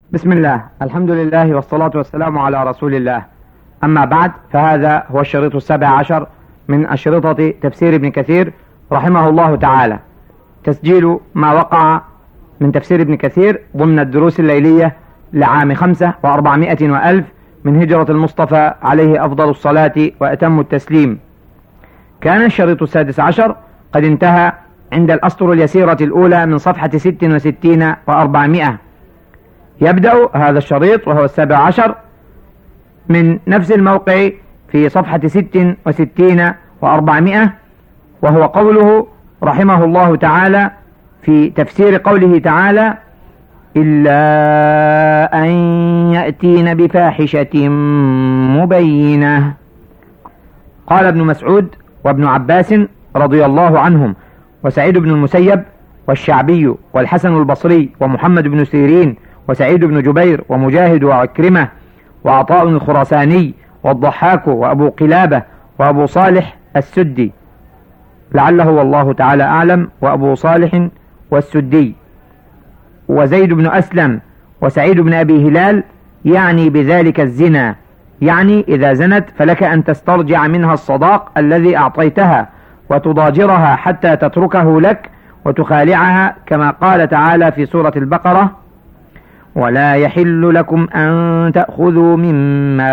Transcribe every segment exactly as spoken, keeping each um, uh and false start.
بسم الله، الحمد لله، والصلاة والسلام على رسول الله. أما بعد، فهذا هو الشريط السابع عشر من أشرطة تفسير ابن كثير رحمه الله تعالى، تسجيل ما وقع من تفسير ابن كثير ضمن الدروس الليلية لعام خمسة وأربعمائة وألف من هجرة المصطفى عليه أفضل الصلاة وأتم التسليم. كان الشريط السادس عشر قد انتهى عند الأسطر اليسيرة الأولى من صفحة ست وستين وأربعمائة. يبدأ هذا الشريط وهو السابع عشر من نفس الموقع في صفحة ست وستين وأربعمائة، وهو قوله رحمه الله تعالى في تفسير قوله تعالى: إلا أن يأتين بفاحشة مبينة. قال ابن مسعود وابن عباس رضي الله عنهم، وسعيد بن المسيب والشعبي والحسن البصري ومحمد بن سيرين وسعيد بن جبير ومجاهد وعكرمة وعطاء الخراساني والضحاك وأبو قلابة وأبو صالح السدي، لعله والله تعالى أعلم، وأبو صالح والسدي وزيد بن أسلم وسعيد بن أبي هلال، يعني بذلك الزنا، يعني إذا زنت فلك أن تسترجع منها الصداق الذي أعطيتها وتضاجرها حتى تتركه لك وتخالعها، كما قال تعالى في سورة البقرة: ولا يحل لكم أن تأخذوا مما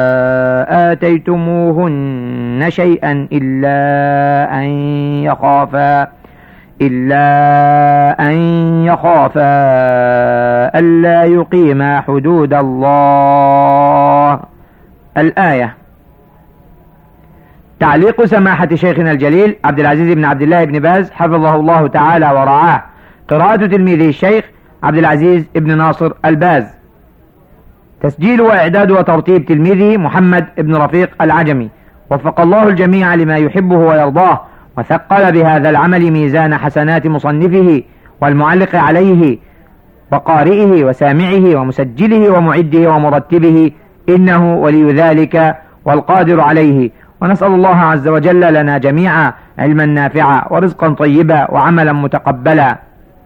آتيتموهن شيئا إلا أن يخافا إلا أن يخافا ألا يقيما حدود الله. الآية. تعليق سماحة شيخنا الجليل عبد العزيز بن عبد الله بن باز حفظه الله تعالى ورعاه، قراءة تلميذه الشيخ عبد العزيز بن ناصر الباز. تسجيل وإعداد وترتيب تلميذه محمد بن رفيق العجمي، وفق الله الجميع لما يحبه ويرضاه، وثقل بهذا العمل ميزان حسنات مصنفه والمعلق عليه وقارئه وسامعه ومسجله ومعده ومرتبه، إنه ولي ذلك والقادر عليه. ونسأل الله عز وجل لنا جميعا علما نافعا ورزقا طيبا وعملا متقبلا.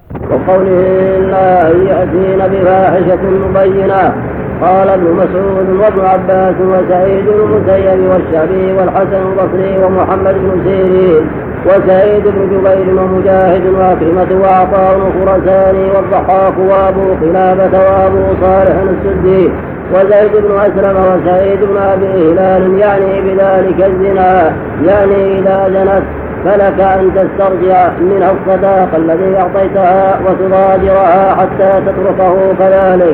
وقوله لا يأتين بفاحشة مبينة. قال ابن مسعود وابن عباس وسعيد بن المسيب والشعبي والحسن البصري ومحمد بن سيرين وسعيد بن جبير ومجاهد وعكرمة وعطاء الخراساني والضحاك وابو قلابة وابو صالح السدي وزيد بن أسلم وسعيد بن أبي هلال، يعني بذلك الزنا، يعني إذا زنت فلك أن تسترجع منها الصداق الذي أعطيتها وتضاجرها حتى تتركه كذلك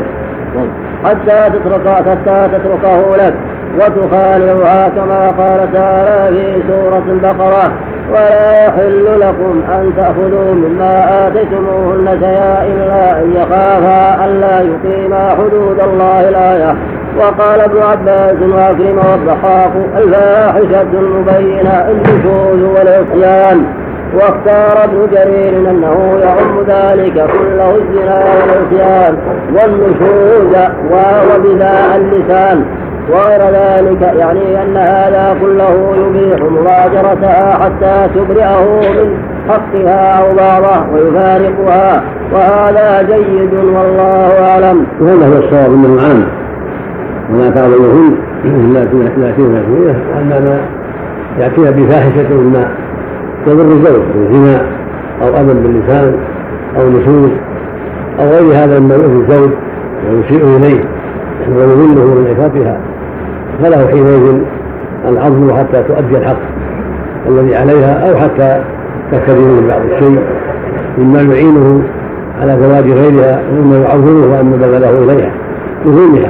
حتى تتركه حتى تتركه لك وتخالعها، كما قال تعالى في سورة البقرة: ولا يحل لكم أن تأخذوا مما آتيتموهن شيئا إلا أن يخافا ألا يقيما حدود الله. الآية. وقال ابن عباس وعكرمة والضحاك: الفاحشة المبينة النشوز والعصيان. واختار ابن جرير أنه يعم ذلك كله الزنا والعصيان والنشوز وهو بذاء اللسان وغير ذلك، يعني أن هذا كله يبيح مضاجرتها حتى تبرئه من حقها أو بعضه ويفارقها، وهذا جيد والله أعلم. وهذا هو الصواب من العام، وما تعرضهن لا فيها فيه أننا يأتيها بفاحشة ما يضر الزوج من زنا أو أذى باللسان أو نشوز أو غير هذا مما يؤذي الزوج ويسيء إليه ويذله من عفافها، فله حينئذ العضل حتى تؤدي الحق الذي عليها، أو حتى تكتفي من بعض الشيء مما يعينه على زواج غيرها مما يعظمه أن بذله إليها بظلمها.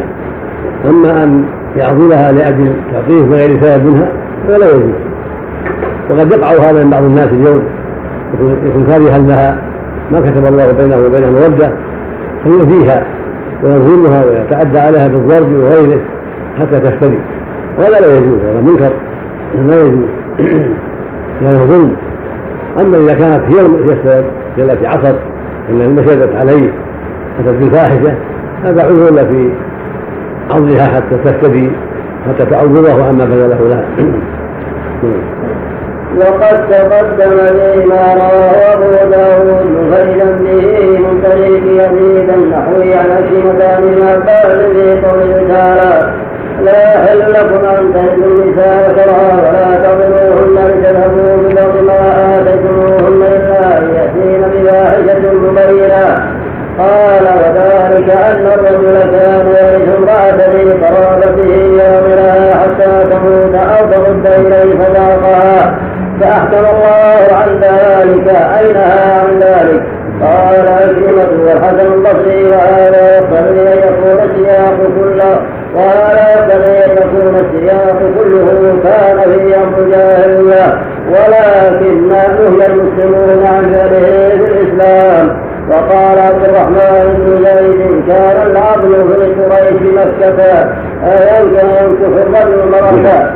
أما أن يعضلها لأجل تعطيه بغير سبب منها فلا يجوز. وقد يقع هذا من بعض الناس اليوم، يكون كارها لها ما كتب الله بينه وبينها مودة فيؤذيها ويظلمها ويتعدى عليها بالضرب وغيره حتى تفتري، وهذا لا يجوز، هذا منكر لا يجوز، هذا ظلم. أما إذا كانت هي السبب التي عصت إن المشهدت عليه أتت بالفاحشة، هذا عذر في عضلها حتى تفتري حتى تعوضه عما بذله لها. وقد تقدم فيما رواه أبو داود مفيدا به من طريق يزيد النحوي عن عكرمة بن عباس في قوله تعالى: لا يحل لكم أن ترثوا النساء كرها ولا تضروهن لتذهبوا ببعض ما آتيتموهن إلا أن يأتين بفاحشة مبينة. قال: وذلك أن الرجل كان يرث امرأة لقرابته يامرها حتى تموت أو ترد إليه صداقها، فأحكم الله عن ذلك أي نهى عن ذلك. قال عكرمة والحسن البصري: وهذا يقتضي أن يكون السياق كله وهذا يقتضي أن يكون السياق كله كان في أمر الجاهلية، ولكن نهي المسلمون عن فعله في الإسلام. وقال عبد الرحمن بن زيد: كان العبد في قريش مكة ينكح الرجل المرأة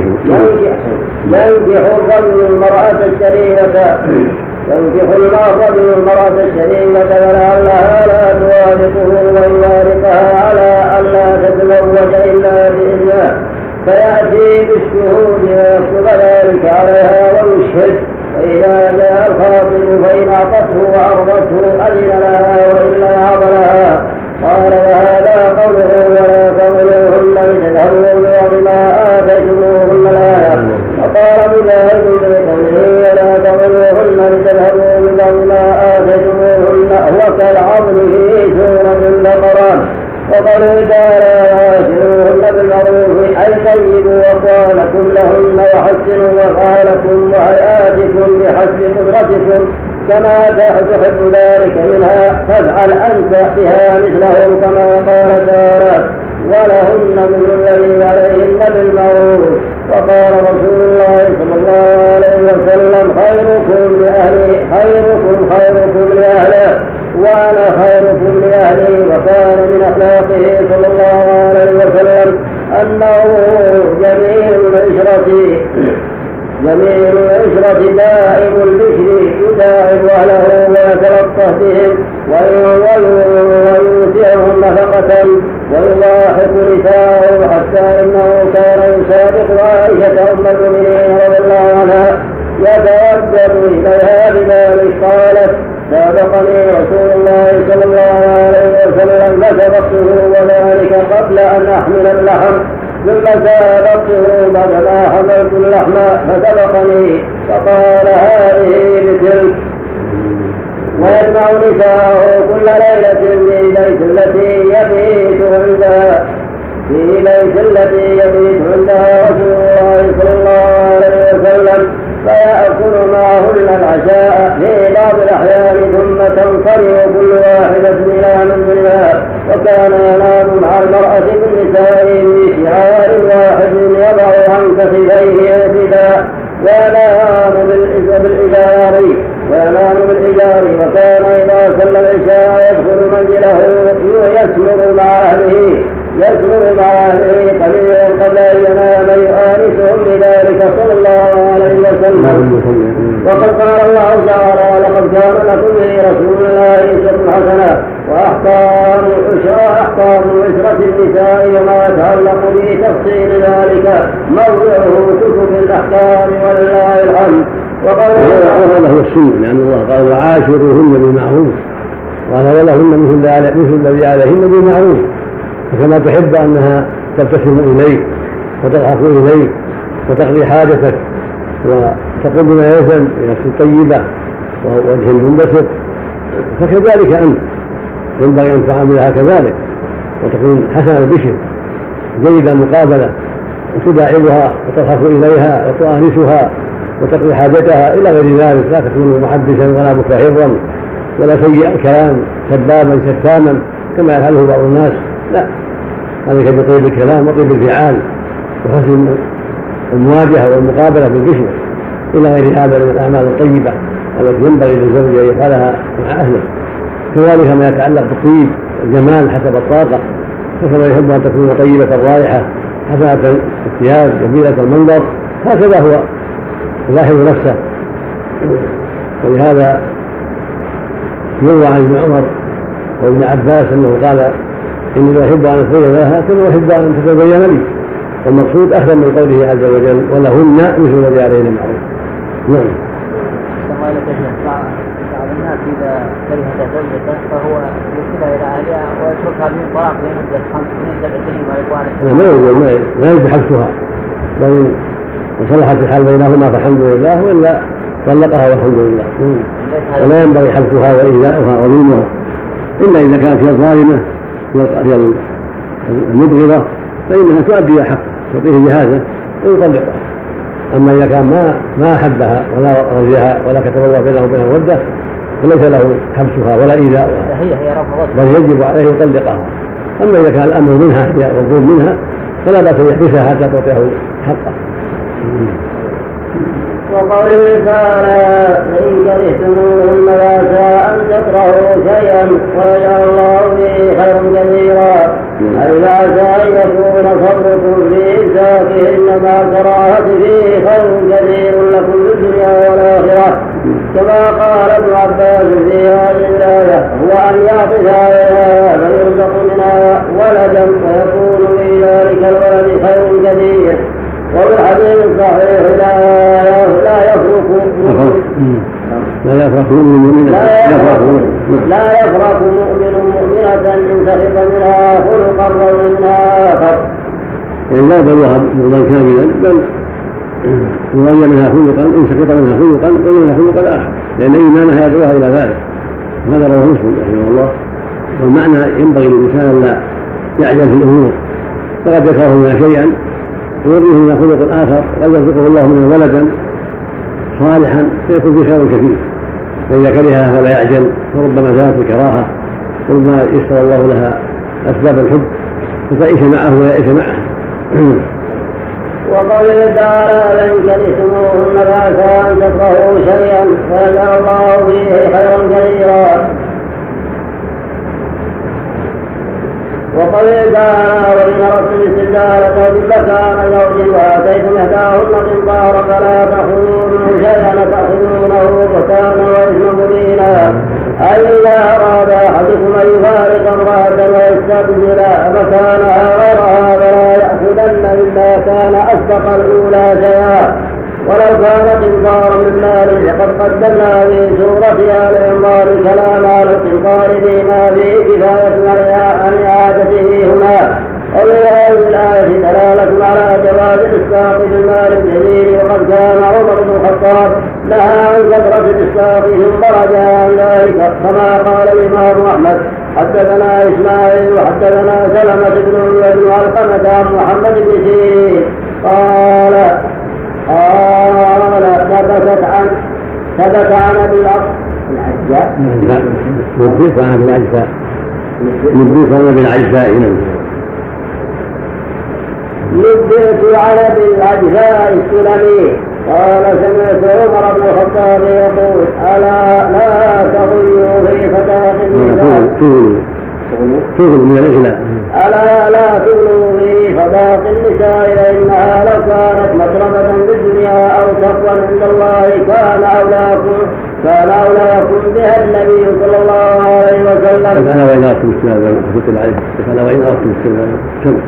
ينكح الرجل المرأة الشريفة ينكح الرجل المرأة الشريفة ولعلها لا توافقه ويوافقها على ألا تتزوج إلا بإذنه، فيأتي بالشهود ويكتب ذلك عليها ويشهد، وإذا جاء الخاطب فإن أعطته وعرضته أذن لها وإلا عضلها. قال: وهذا قوله: ولا تضروهن لتذهبوا ببعض ما آتيتموهن الآية. وقال مجاهد بقوله: ولا تضروهن لتذهبوا ببعض ما آتيتموهن هو كالعظم في سورة البقرة. وقالوا تعالى: وعاشروهن بالمعروف أي طيبوا أقوالكم لهن وحسنوا وقالكم وهيئاتكم بحسب قدرتكم كما تحب ذلك منها، فافعل أنت بها مثله كما قال تعالى: ولهن مثل الذي عليهن بالمعروف. وقال رسول الله صلى الله عليه وسلم: خيركم لأهله خيركم خيركم لأهله وأنا خيركم لأهلي. وكان من أخلاقه صلى الله عليه وسلم أنه جميل العشرة جميل العشرة دائم البشر يداعب أهله ويتلطف بهم ويوسعهم نفقة ويلاحق نساءه، حتى إنه كان يسابق عائشة أم المؤمنين رضي الله عنها يتودد إليها بذلك. قالت: سابقني رسول الله صلى الله عليه وسلم فسبقته وذلك قبل أن أحمل اللحم، ثم سابقته بعدما حملت اللحم فسبقني فقال: هذه بتلك. ويجمع نساءه كل ليلة في بيت التي يبيت عندها في بيت التي يبيت عندها رسول الله صلى الله عليه وسلم، فيأكل معهن العشاء في بعض الأحيان ثم تنصرف كل واحدة إلى منزلها. وكان ينام مع المرأة بالنساء في شعار واحد يضع عن كتفيه اعتداء وينام بالإجار وينام بالإجار وكان إذا صلى العشاء يدخل منزله يسمر مع أهله يسمر مع أهله قليلا قبل أن ينام يؤانسهم بذلك صلى الله عليه وسلم. وقد قال الله تعالى: لقد كان لكم في رسول الله أسوة حسنة وأحكام عشرة النساء وما يتعلق بتفصيل ذلك موضعه كتب الأحكام ولله الحمد. وهذا هو السنة، لأن الله قال: وعاشروهن بالمعروف، قال: ولهن مثل الذي عليهن بالمعروف. فكما تحب أنها تبتسم إليك وتضحك إليك وتقضي حاجتك وتقول بما يلزم بنفس طيبة ووجه منبسط، فكذلك أنت ينبغي أن تعاملها كذلك وتكون حسنة البشر جيدة المقابلة وتداعبها وتضحك إليها وتؤانسها وتقضي حاجتها إلى غير ذلك. لا تكون محدثا ولا متحرا ولا سيء الكلام سبابا شتاما كما يفعله بعض الناس، لا، عليك بطيب الكلام وطيب الفعال وحسن المواجهة والمقابلة بالبشر إلى غير هذا من الأعمال الطيبة التي ينبغي للزوج أن يفعلها مع أهله. كذلك ما يتعلق بالطيب الجمال حسب الطاقة، فكما يحب أن تكون طيبة الرائحة حسنة الثياب جميلة المنظر، هكذا هو يلاحظ نفسه. ولهذا يروى عن ابن عمر وابن عباس أنه قال: إني لا أحب أن أتزين لها كما أحب أن تتزين لي. والمقصود أخذ من قوله عز وجل: ولهن مثل الذي عليهن بالمعروف. نعم. بعض الناس إذا كرهت زوجته فهو يرسلها إلى أهلها ويتركها من طلاق لمدة خمس سنين سبع سنين ويقوال. ما يجوز ما يجوز حبسها، بل إن صلحت الحال بينهما فالحمد لله، وإلا طلقها والحمد لله. ولا ينبغي حبسها وإيذاؤها وظلمها إلا إذا كانت هي الظالمة هي المبغضة فإنها تؤدي إلى حق تعطيه جهازه ويطلقها. أما إذا كان ما ما أحبها ولا رضيها ولا كتب الله بينه وبين الودة فليس له حبسها ولا إيذاؤها، بل يجب عليه يطلقها. أما إذا كان الأمر منها هي والظلم منها فلا بأس يحبسها حتى تعطيه حقه. وقوله تعالى فإن كرهتموهن فعسى أن تكرهوا شيئا ويجعل الله به خيرا كثيرا، أي فعسى أن يكون صبركم في إمساكهن مع الكراهة فيه خير كثير لكم في الدنيا والآخرة، كما قال ابن عباس في هذه الآية هو أن يعطف عليها فيرزق منها ولدا ويكون في ذلك الولد خير كثير. وبالحديث الصحيح لا لا يفرق لا يفرق مؤمن لا يفرق مؤمن مؤمنة إن سخط منها خلقا ومنها آخر. يعني لا بلغها بغضا كاملا، بل يغير منها خلقا إن سخط منها خلقا ومنها خلقا آخر، لأن إيمانها يدعوها إلى ذلك. هذا رواه مسلم رحمه الله. والمعنى ينبغي للإنسان لا يعجل في الأمور، فقد يكره منها شيئا ويريه من خلق آخر قد يرزقه الله منه ولدا صالحا فيكون في خير كثير. فإذا كرهها فلا يعجل، وربما زالت الكراهة ثم يسر الله لها أسباب الحب فتعيش معه ويعيش معه. وقوله تعالى فإن كرهتموهن فعسى أن تكرهوا شيئا فيجعل الله فيه خيرا كثيرا. وقوله تعالى وإن أردتم استبدال زوج مكان زوج وآتيتم إحداهن قنطارا فلا تأخذوا منه شيئا تأخذونه بهتانا وإثما مبينا، أي إذا أراد أحدكم أن يفارق امرأة ويستبدل مكانها غيرها فلا يأخذن مما كان أسبق الأولى شيئا، ولو كان قنطارا من مال فقد قدمنا في سورة آل عمران الكلام على القنطار فيما فيه كفاية عن إعادته هنا. وبهذه الآية دلالة على جواز الإسقاط بالمال الجديد، وقد كان عمر بن الخطاب نهى عن كثرة الإسقاط ثم رجع عن ذلك كما قال الإمام أحمد حدثنا إسماعيل وحدثنا سلمة بن بن علقمة عن محمد بن سيرين قال قال ثبتت عن ثبت عن ابي العجاء لا نضيف عن ابي العجاء نضيف عن ابي العجاء نبئت عن ابي العجاء السلمي قال سمعت عمر بن الخطاب يقول الا لا تغلوا في فتاه النساء تغلوا من الإغلاء ألا لا تغلوا في فضاق النساء فإنها لو كانت مطلبة بالدنيا أو تقوى عند الله كان أولاكم كان أولاكم بها النبي صلى الله عليه وسلم. أنا وإن أردتم السلام أنا وإن أردتم السلام.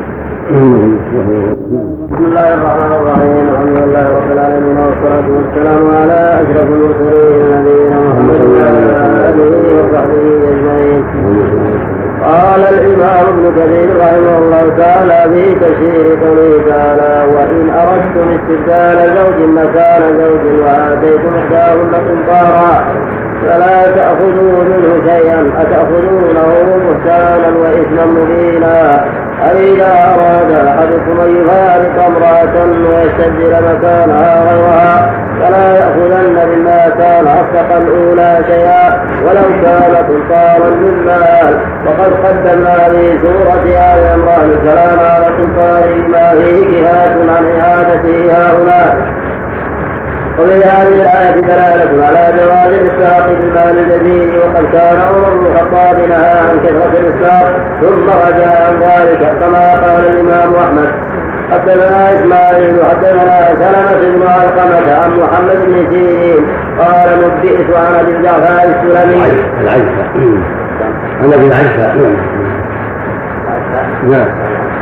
بسم الله الرحمن الرحيم الحمد لله رب العالمين والصلاة والسلام على أشرف المرسلين نبينا محمد وعلى آله وصحبه أجمعين. قال الإمام ابن كثير رحمه الله تعالى في تفسير قوله تعالى وإن أردتم استبدال زوج مكان زوج وآتيتم إحداهن قنطارا فلا تأخذوا منه شيئا أتأخذونه بهتانا وإثما مبينا، أي إذا أراد أحدكم أن يفارق امرأة ويستبدل مكانها غيرها فلا يأخذن مما كان أصدق الأولى شيئا ولو كان قنطارا من مال، وقد قدمنا في سورة آل عمران الكلام على قنطار ما فيه كفاية عن إعادته هؤلاء. وفي هذه الآية دلالة على جواز الإسقاط بالمال الجديد، وقد كان عمر بن الخطاب نهى عن كثرة الإسقاط ثم رجع عن ذلك كما قال الإمام أحمد حدثنا إسماعيل وحدثنا سلمة بن علقمة عن محمد بن سيرين قال نبئت عن أبي الجعفر السلمي العجفة أنا بالعجفة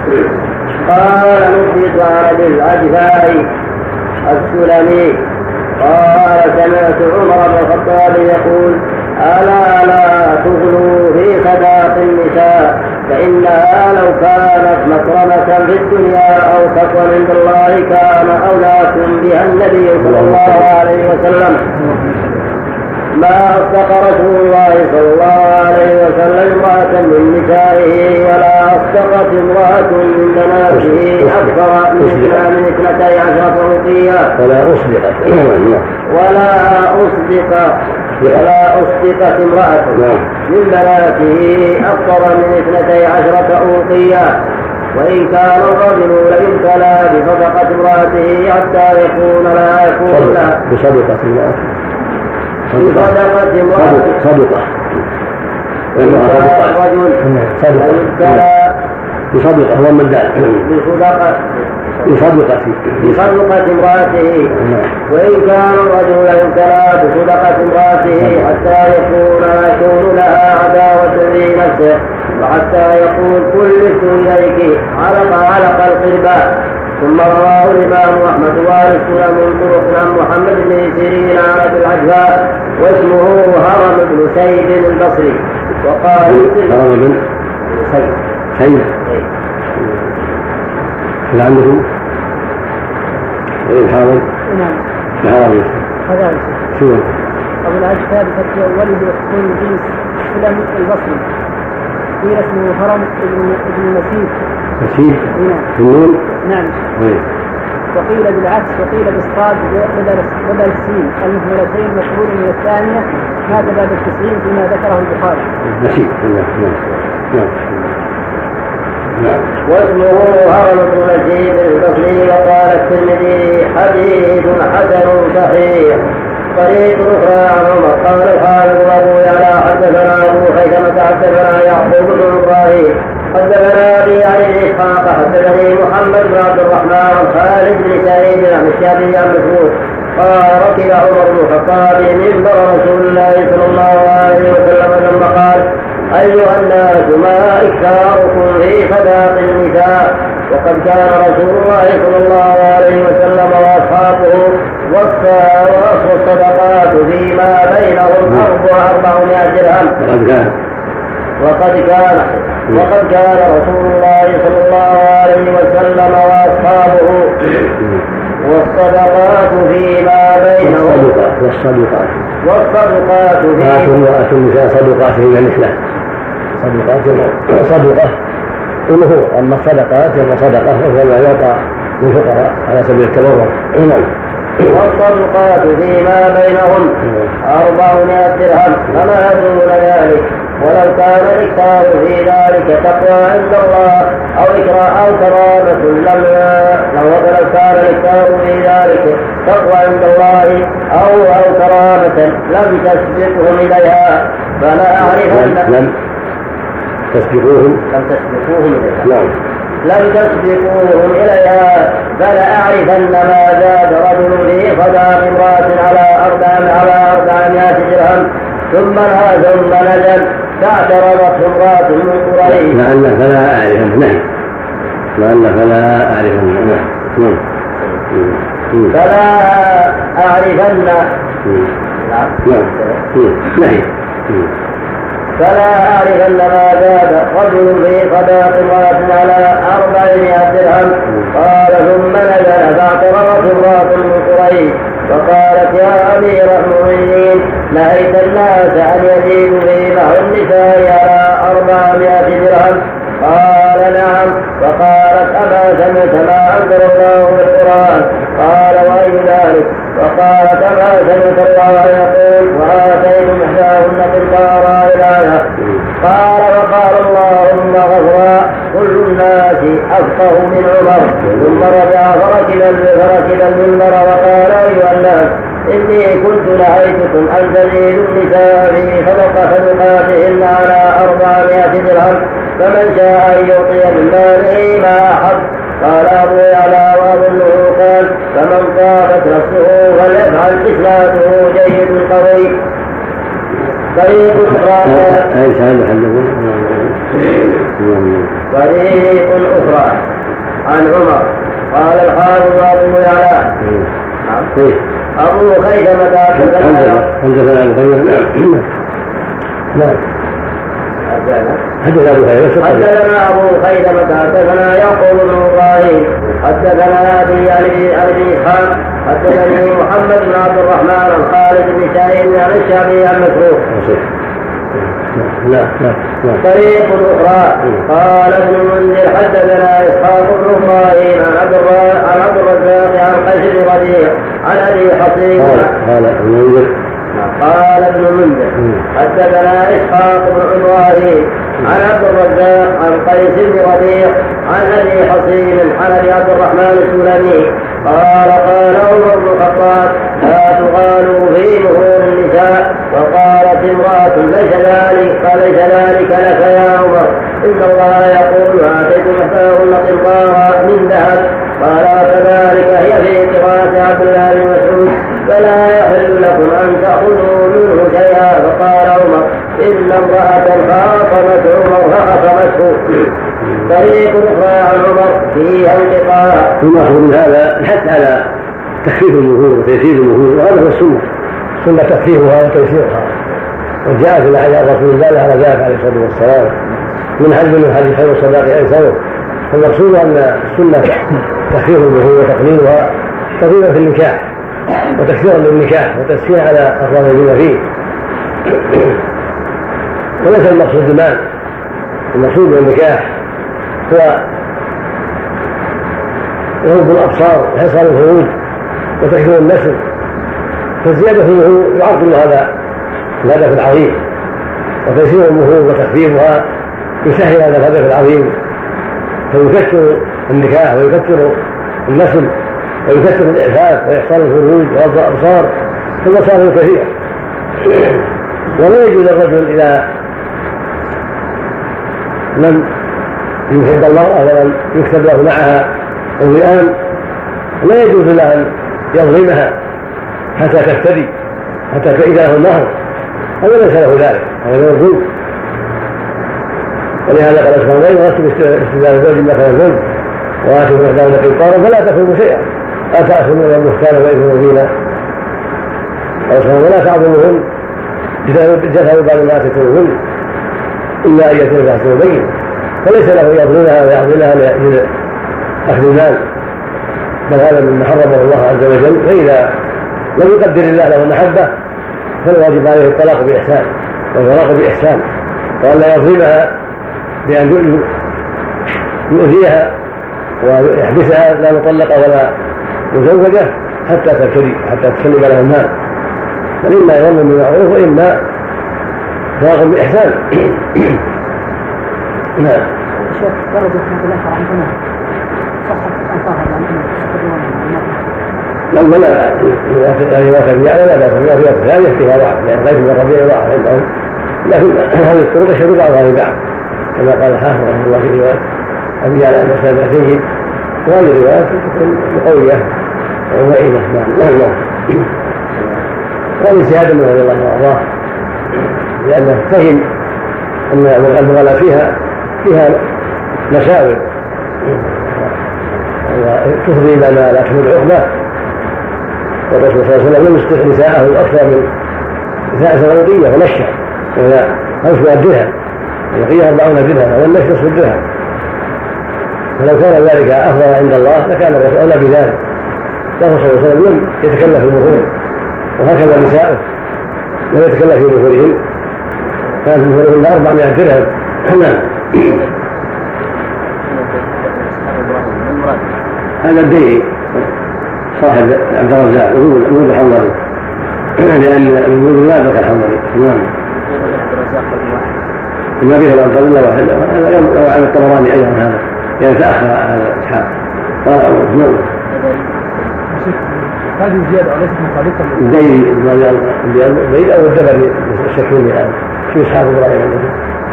قال نبئت عن أبي العجفة السلمي قال سمعت عمر بن الخطاب يقول ألا لا تغلوا في صداق النساء فإنها لو كانت مكرمة في الدنيا أو تقوى عند الله كان أولاكم بها النبي صلى الله عليه وسلم. ما أصدق رسول الله صلى الله عليه وسلم امرأة من نسائه ولا أصدقت امرأة من بناته أكثر من اثنتي عشرة أوقية ولا أصدقت ولا أصدق ولا أصدقت امرأة من بناته أكثر من اثنتي عشرة أوقية. وإن كان الرجل ليبتلى بصدقة امرأته حتى يكون لا يكون لا بصدقة امرأته بصدقة امرأته صدقة الرجل ليبتلى بصدقة هو من دال بصدقة بصدقة بصدقة امرأته. وإن كان الرجل يبتلى بصدقة امرأته حتى يكون يكون لها عداوة في نفسه وحتى يقول كلفت إليك علق علق القربى. ثم رواه الإمام أحمد والسنن من طرق عن محمد بن سيرين عن أبي العجفاء واسمه هرم بن سيد البصري. وقال هرم بن سيد سيد هل عندكم غير حاضر؟ نعم. الحرام هذا شو؟ أبو العجفاء بفتح أوله وسكون الجنس سلم البصري. قيل اسمه هرم بن مسيد. مسيد؟ نعم. النون؟ نعم. وين؟ وقيل بالعكس وقيل بالصاد بدل السين المهملتين مشهور من الثانية مات بعد التسعين فيما ذكره البخاري. مسيد. نعم نعم نعم. واسمه هرم بن مسيد البصري. وقال الترمذي حديث حسن صحيح. طريق أخرى عن عمر قال الحافظ أبو يعلى حدثنا أبو خيثمة حدثنا يعقوب بن إبراهيم حدثنا أبي عن إسحاق حدثني محمد بن عبد الرحمن خالد بن سعيد عن الشافعي عن مسعود قال ركب عمر بن الخطاب منبر رسول الله صلى الله عليه وسلم ثم قال أيها الناس ما إكثاركم في صداق النساء. وقد كان رسول الله صلى الله عليه وسلم وأصحابه وصى الصدقات فيما بينهم أربعمائة درهم. وقد كان وقد كان رسول الله صلى الله عليه وسلم وأصحابه والصدقات فيما بينهم والصدقات والصدقات فيما وآتوا النساء صدقاتهن نحلة صدقات صدقة ومهور. أما الصدقات فهي صدقة وهو ما يعطى للفقراء على سبيل التبرع. والصدقات فيما بينهم أربعمائة درهم فما دون ذلك. ولو كان الإكثار في ذلك تقوى عند الله أو إكرام أو كرامة لم لو كان الإكثار في ذلك تقوى عند الله أو أو كرامة لم تسبقهم إليها فلا أعرفن لم تسبقوهم لم تسبقوهم إليها نعم لم تسبقوهم إليها فلأعرفن ما زاد رجل في صداق امرأة على أربع على أربعمائة درهم ثم ثم نزل فاعترضت امرأة من قريش. لأن فلا أعرفن نهي لأن فلا أعرفن نهي فلا أعرفن نهي فلا أعرفن ما زاد رجل في صداق امرأة على أربعمائة درهم. قال ثم نزل فاعترضت امرأة من قريش فقالت يا أمير المؤمنين نهيت الناس أن يزيدوا في بعض النساء على أربعمائة درهم. قال نعم. فقالت أما سمعت ما أنزل الله بالقرآن؟ قال وأي ذلك؟ وقالت أما سمعت الله يقول وآتيتم إحداهن قنطارا الآية؟ قال وقال اللهم غفرا كل الناس أفقه من عمر. ثم رجع فركب المنبر وقال أيها الناس إني كنت نهيتكم أن تزيدوا النساء في صدقة صدقاتهن على أربعمائة درهم فمن شاء أن يعطي من ماله ما أحب. قال أبو يعلى وأظنه قال فمن طابت نفسه فليفعل إسناده جيد قوي. طريق أخرى طريق أخرى عن عمر قال الحافظ أبو يعلى أبو خيثمة حدثنا حدثنا أبو خيثمة نعم حدثنا أبو خيثمة حدثنا أبو خيثمة حدثنا يعقوب بن إبراهيم حدثنا أبي عن أبي إسحاق حدثني محمد بن عبد الرحمن عن خالد بن سعيد عن الشعبي عن مسروق. لا لا طريق أخرى قال ابن المنذر حدثنا إسحاق بن إبراهيم عن عبد عن عبد الرزاق عن قيس بن ربيع عن أبي حصين قال ابن المنذر قال ابن المنذر حدثنا إسحاق بن إبراهيم عن عبد الرزاق عن قيس بن ربيع عن أبي حصين عن أبي عبد الرحمن السلمي قال قال عمر بن الخطاب لا تغالوا في مهور النساء. وقالت امرأة ليس ذلك فليس ذلك لك يا عمر إن الله يقول آتيت إحداهن قنطارا من ذهب. قال كذلك هي في قراءة عبد الله بن مسعود فلا يحل لكم أن تأخذوا منه شيئا. فقال عمر إن امرأة خاصمت عمر فخصمته. طريق أخرى عن عمر فيها انتقاء. المأخذ من هذا الحث على تخفيف المهور وتيسير المهور وهذا هو السنة سنة تخفيفها وتيسيرها وجاء في الحديث رسول الله على ذلك عليه الصلاة والسلام من حد من حديث خير الصداق أيسره. فالمقصود أن السنة تخفيف المهور وتقليلها تقليلا في النكاح وتكثيرا للنكاح وتسهيل على الراغبين فيه. وليس المقصود المال. المقصود بالنكاح هو غض الأبصار وحصار الفروج وتكثير النسل. فالزيادة في المهور يعطل هذا الهدف العظيم وتيسير المهور وتخفيفها يسهل هذا الهدف العظيم فيكثر النكاح ويكثر النسل ويكثر الإعفاف وإحصان الفروج وغض الأبصار ثم صار كثير. ولا يجوز الرجل إذا لم يحب المرأة ولم يكتب له معها الوئام لا يجوز له أن يظلمها حتى تفتدي حتى تئد له النهر. هذا ليس له ذلك هذا هو الظلم. ولهذا قال سبحانه وتعالى استدلال الزوج مثل الزوج وآتوا من إحداهن قنطارا فلا تأخذوا شيئا أتأخذون البهتان وإثم مبينا. قال سبحانه ولا تعظموهن جزاء بعد ما آتيتموهن إلا أن يأتين بأس مبين. فليس له يظلمها ويعظمها لأجل أخذ المال بل هذا مما حرمه الله عز وجل. فإذا لم يقدر الله له المحبة فالواجب عليه الطلاق بإحسان والفراق بإحسان وأن لا يظلمها بأن يؤذيها ويحبسها لا مطلقة ولا مزوجة حتى تبتدي حتى تسلم له المال. فإما يظلم بالمعروف وإما فراق بإحسان. نعم. شيخ درجة من الآخر عندنا صحة أنصارها لما لا يعني ما كان يعلم لا بأس بها في ثانية فيها ضعف لأن غير من الربيع ضعف عندهم لكن هذه الطرق يشهد بعضها لبعض كما قال الحافظ رحمه الله في رواية أبي على أن سابعتيه وهذه الروايات تكون قوية وضعيفة. نعم نعم. وهذه شهادة من رضي الله عنه لأنه فهم أن المغالاة فيها فيها مساوئ وتفضي إلى ما لا تحمل عقبة. والرسول صلى الله عليه وسلم لم يستطع نساءه أكثر من نساء سعودية ونشا وهي خمسمائة درهم وبقي أربعون درهم هذا النشر نصف الدرهم. فلو كان ذلك أفضل عند الله لكان الرسول أولى بذلك. الرسول صلى الله عليه وسلم لم يتكلف في المهور وهكذا نساؤه لم يتكلف في مهورهم كان في مهورهم أربعمائة درهم. نعم. هذا الديعي صاحب عبد الرزاق يقول الحنظلي لأن يقول لا بك الحنظلي. نعم. ما فيه الأفضل إلا واحد هذا عن الطبراني أيضا هذا يعني تأخر هذا إسحاق قال نعم. هذه زيادة وليست مخالفة الديعي الديعي أو الدبري الشكوني الآن في إسحاق إبراهيم عنده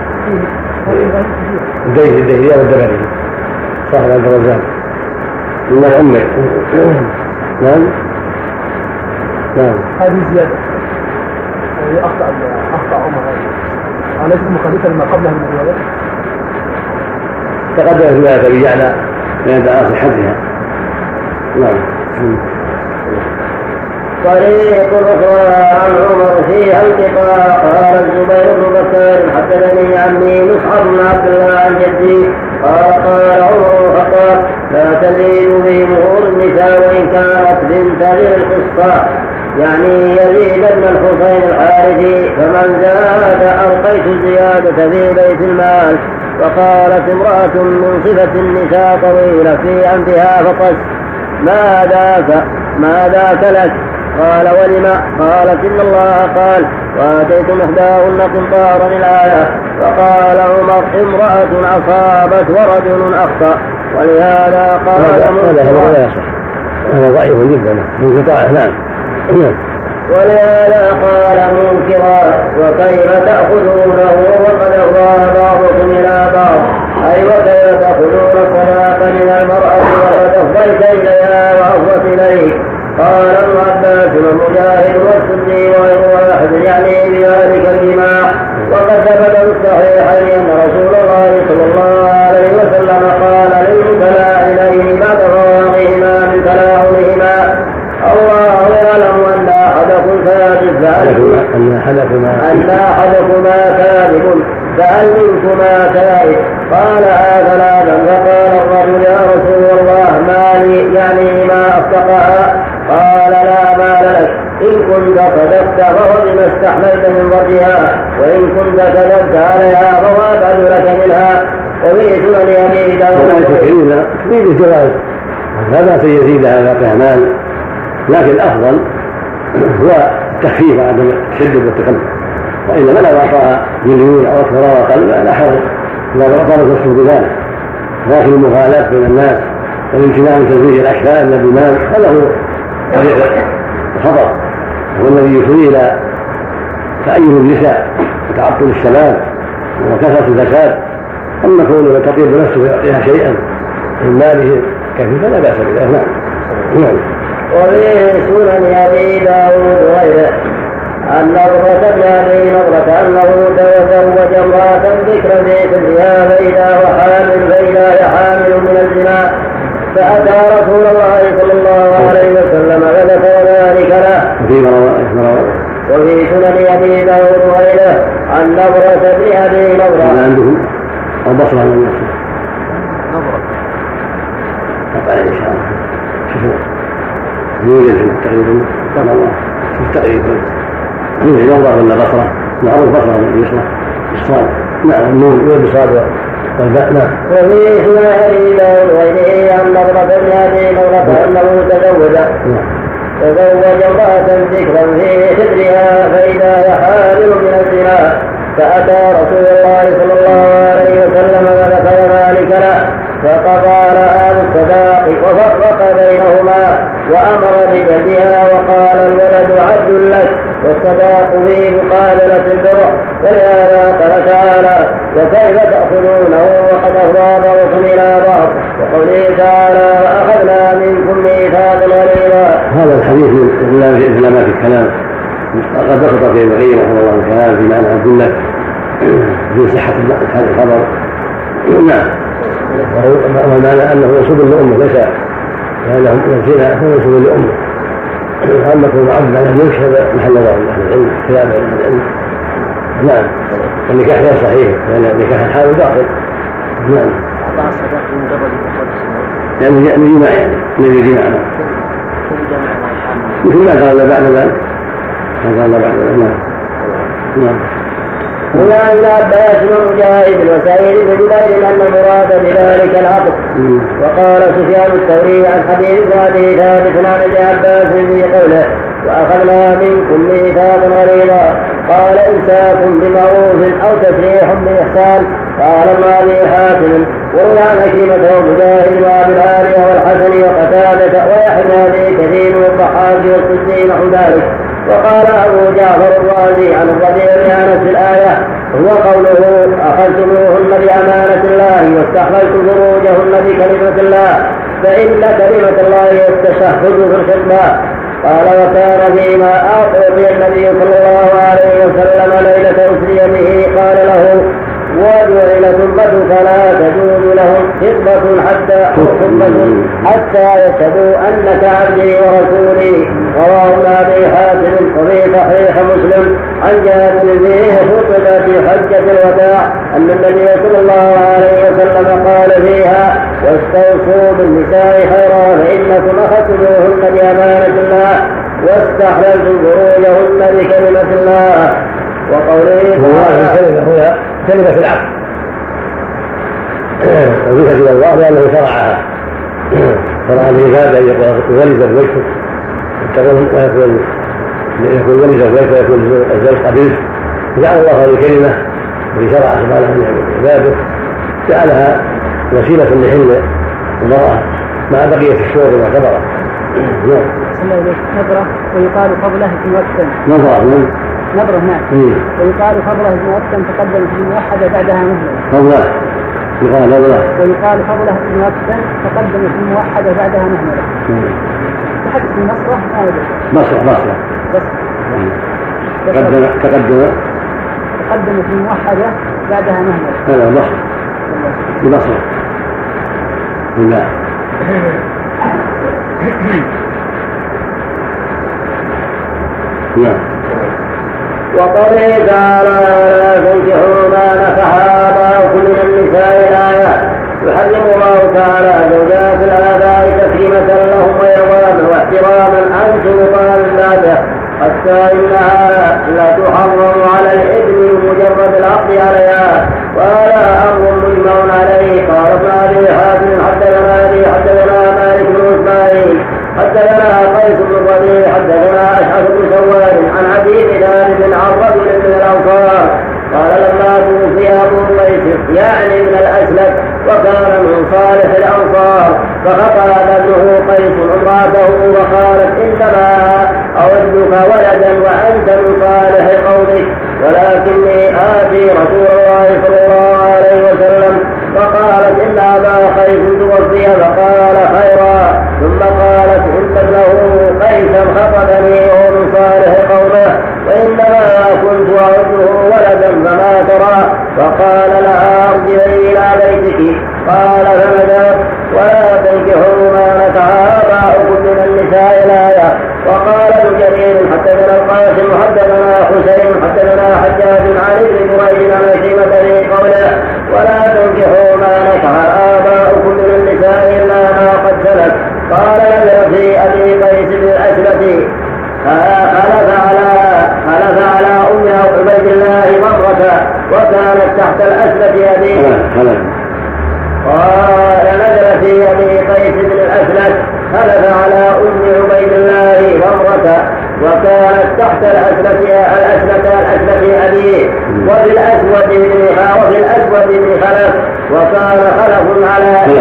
الديعي الديعي أو الدبري صاحب عبد الرزاق من الأمة. نعم نعم. هذه زيادة أخطأ أخطأ عمر وليست مخالفة لما قبلها من الروايات. تقدم رواية أبي يعلى من دعاء صحتها. نعم. طريق أخرى عن عمر فيها التقاء. قال الزبير بن بكر حدثني عمي مصعب بن عبد الله عن جدي قال قال عمر الخطاب لا تزيد في مهور النساء وإن كانت بنت غير القسطاء، يعني يزيد بن الحسين الحارثي، فمن زاد ألقيت الزيادة في بيت المال. وقالت امرأة من صفة النساء طويلة في أنفها فقس ما ذاك ما ذاك لك؟ قال ولم؟ قالت إن الله قال وآتيتم إحداهن قنطارا الآية. فقال عمر امرأة أصابت ورجل أخطأ، ولهذا قال هذا هذا ضعيف جدا من قطاع. نعم. ولهذا قال منكرا وكيف تأخذونه وقد أفضى بعضكم إلى بعض، أي وكيف تأخذون الصلاة من المرأة وقد أفضيت إليها وأفضت إليك؟ قال ابن عباس ومجاهد والسدي وغير واحد يعني بذلك الجماع. وقد ثبت الصحيحين أن رسول الله صلى الله عليه وسلم قال للمتلاعنين بعد فراغهما من تلاعنهما الله يعلم أن أحدكم كاذب أن أحدكما كاذب فهل منكما تائب؟ قال ثلاثا. فقال الرجل يا رسول الله ما لي يعني ما أصدقها؟ قال لا مال لك، إن كنت صدقت فهو بما استحملت من وجهها، وإن كنت كذبت عليها فهو أبعد لك منها. وفي سنن أبي داود تريد الجواز لا بأس يزيد على فهمان، لكن الأفضل هو التخفيف عدم التشدد والتكلف، وإنما لو أعطاها مليون أو أكثر أو أقل لا حرج لا طلب الرسول بذلك. لكن المغالاة بين الناس والامتناع من تزويج الأشياء إلا بالمال فله طريق الخطر، هو الذي يفضي إلى تأييد النساء وتعطل الشباب وكثرة الفساد. أما كونه يتطيب بنفسه ويعطيها شيئا من ماله كثيرا لا بأس به. نعم. وفي سنن أبي داود وغيره أن نظرة ابن نظرة أنه تزوج امرأة ذكر في سرها فإذا وحامل فإذا يحامل من الزنا، فأتى رسول الله صلى الله عليه وسلم فذكر ذلك له. وفي سنن أبي داود وغيره عن نظرة ابن أبي نظرة عندهم البصرة من النصر نظرة طبعا إن شاء الله شوفوا يوجد في التقريب كما الله في التقريب يوجد نظرة ولا بصرة معروف بصرة من اليسرى الصاد. نعم النون والبصاد والباء. نعم. وفي سنن أبي داود وغيره عن نظرة ابن أبي نظرة أنه تزوج تزوج امرأة ذكرا في صدرها فإذا يحامل من الزنا، فأتى رسول الله صلى الله عليه وسلم وذكر ذلك له، فقضى لها بالصداق وفرق بينهما وأمر بجدها وقال الولد عبد لك والصداق في مقابلة البر. ولهذا قال تعالى وكيف تأخذونه وقد أفضى بعضكم إلى بعض، وقوله تعالى وأخذنا منكم ميثاقا غليظا. هذا الحديث من علامات الكلام قد ذكر في بقية رحمه الله الكلام في معنى عبد الله في صحة هذا الخبر. نعم. ومعنى أنه ينسب لأمه ليس لأنه ينسينا هو ينسب لأمه. أما كون عبد على الملك هذا محل نظر أهل العلم خلاف أهل العلم. نعم. النكاح غير صحيح لأن النكاح الحال باطل. نعم. يعني يعني جماع يعني الذي جماع مثل ما قال بعد ذلك ما قال بعد ذلك. نعم. نعم. هنا ابن عباس ومجاهد وسعيد بن جبير أن المراد بذلك العقد. وقال سفيان الثوري عن حديث ابي ثابت عن ابن عباس في قوله وأخذنا منكم ميثاقا غليظا، قال إمساك بمعروف أو تسريح بإحسان. قال ابن أبي حاتم وروى عن عكرمة ومجاهد وأبي العالية والحسن وقتادة ويحيى به كثير والضحاك والسدي نحو ذلك. وقال أبو جعفر الرازي عن الربيع بن أنس في الآية هو قوله أخذتموهن بأمانة الله واستحللتم فروجهن بكلمة الله، فإن كلمة الله التشهد في الخطبة. قال وكان فيما أعطي النبي صلى الله عليه وسلم ليلة أسري به قال له وجعل ثمة فلا تجوز لهم خطبة حتى خطبة حتى يشهدوا أنك عبدي ورسولي. رواه ابن أبي حاتم وفي صحيح مسلم عن جابر فيه خطبة في حجة الوداع أن النبي صلى الله عليه وسلم قال فيها: واستوصوا بالنساء خيرا فإنكم أخذتموهن بأمانة الله واستحللتم فروجهن بكلمة الله. وقوله تعالى هنا كلمة العقد وذكر إلى الله لأنه شرعها شرع العباد أن يولد الزوج ويكون يكون ولد الزوج ويكون الزوج قبيل. جعل الله هذه الكلمة التي شرع سبحانه من عباده جعلها وسيلة لحل المرأة مع بقية الشهور المعتبرة. نظرة ويقال فضله في وقت نظرة نظرة نعم ويقال فضله في وقت تقدم في الموحدة بعدها مهلة. فضله يقال نظرة ويقال فضله في وقت تقدم في الموحدة بعدها مهلة. تحدث في مصرة مصرة مصرة تقدم تقدم تقدم في الموحدة بعدها مهلة. هذا مصر بمصر لا نعم. وقوله تعالى: لا تنكحوا ما نكح آباؤكم من النساء. الآية يحرم الله تعالى زوجات الآباء تكريمة لهم وإرغاما واحتراما أن تبطل البادة حتى إنها لا تحرم على الابن مجرد العقد عليها ولا أمر مجمع عليه. قال ابن أبي حاتم حدثنا أبي حدثنا مالك بن إسماعيل حدثنا قيس بن الربيع حدثنا أشعث بن سواد عن عبيد ثابت عن رجل من الأنصار قال: لما توفي أبو قيس يعني من الأسلف وكان من صالح الأنصار فخطب ابنه قيس امرأته وقالت: إنما أودك ولدا وأنت من صالح قومك ولكني آتي رسول الله صلى الله عليه وسلم. فقالت: إن أبا قيس توفي فقال: خيرا. ثم قالت: إن ابنه قيسا خطبني وهو من صالح قومه وإنما كنت أعده ولدا فما ترى. فقال لها: ارجعي إلى بيتك. قال: فمدت ولا تنكحوا ما نكح آباؤكم من النساء. الآية. وقال ابن جرير حدثنا القاسم حدثنا حسين حدثنا حجاج عن ابن جريج عن عكرمة في قوله: ولا تنكحوا ما نكح آباؤكم من النساء إلا ما قد سلف. قال: نزل في أبي قيس بن الأسود خلف على خلف على أم عبيد الله مرة وكانت تحت الأسود أبيه. قال: نزل في أبي قيس بن الأسود خلف على أم عبيد الله مرة وكانت تحت الأسود الأسود الأسود أبيه. وفي الأسود بن وفي الأسود بن خلف وكان خلف على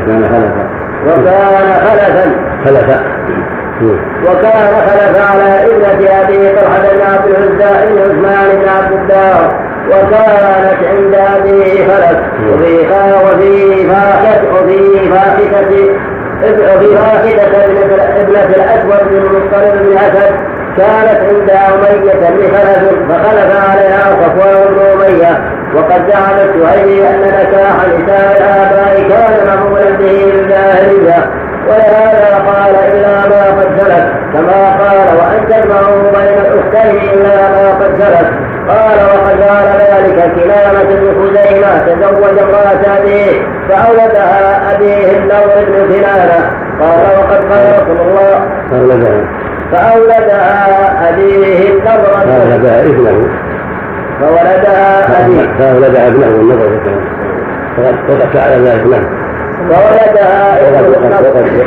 وكان خلفا خلفا وكان خلف على ابنة أبي طلحة بن عبد العزى بن عثمان بن عبد الدار وكانت عند أبيه خلف. وفي وفي فاخته وفي فاخته وفي فاخته ابنة الأسود بن المطلب بن أسد كانت عند أمية بن خلف فخلف عليها صفوان بن أمية. وقد زعمت سهيل أن نكاح نساء الآباء كان معمولا به بالجاهلية ولهذا قال: إلا ما قد سلف، كما قال: وأن تجمعوا بين الأختين إلا ما قد سلف. قال: وقد قال ذلك كلامة بن خزيمة تزوج امرأة أبيه فأولدها أبيه النضر بن كنانة. قال: وقد قال رسول الله فأولدها أبيه النضر فأولدها ابنه فولدها أبيه فأولدها ابنه النضر بن كنانة فقد فعل ذلك له فولدها ابنه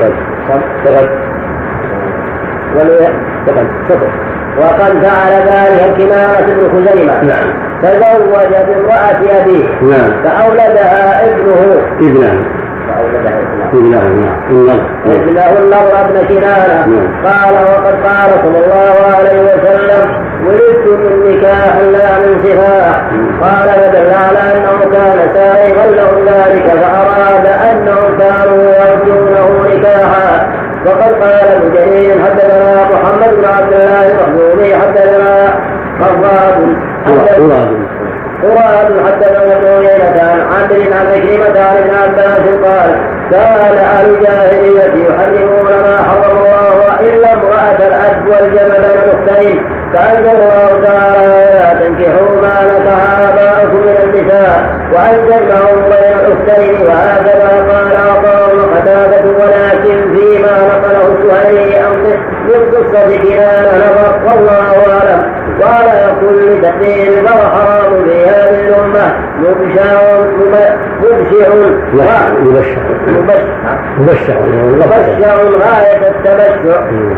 وقد فعل ذلك كنانة بن خزيمة. نعم. تزوج بامرأة أبيه. نعم. فأولدها ابنه ابنه فأولدها ابنه ابنه النضر بن كنانة. قال: وقد قال صلى الله عليه وسلم: ولدت من نكاح لا من سفاح. قال: فدل على أنه كان سائغا له ذلك فأراد أنهم كانوا يرجونه نكاحا. وقد قال ابن جرير حدثنا محمد بن عبد الله المخزومي حدثنا خراب قرآن حدثنا ابن عيينة عن عمرو عن عكرمة عن ابن عباس قال كان أهل الجاهلية يحرمون ما حرم الله إلا امرأة الأب والجمل بين الأختين فأنزل الله تعالى لا تنكحوا ما نكح آباؤكم من النساء وأن تجمعوا بين الأختين وهكذا قال عطاء وقتادة ولكن فيما نقله الزهري من قصة كنانة نظر والله أعلم. قال يقول لتحديد ما حرام في هذه الأمة مبشع مبشع مبشع مبشع مبشع غاية التبشع.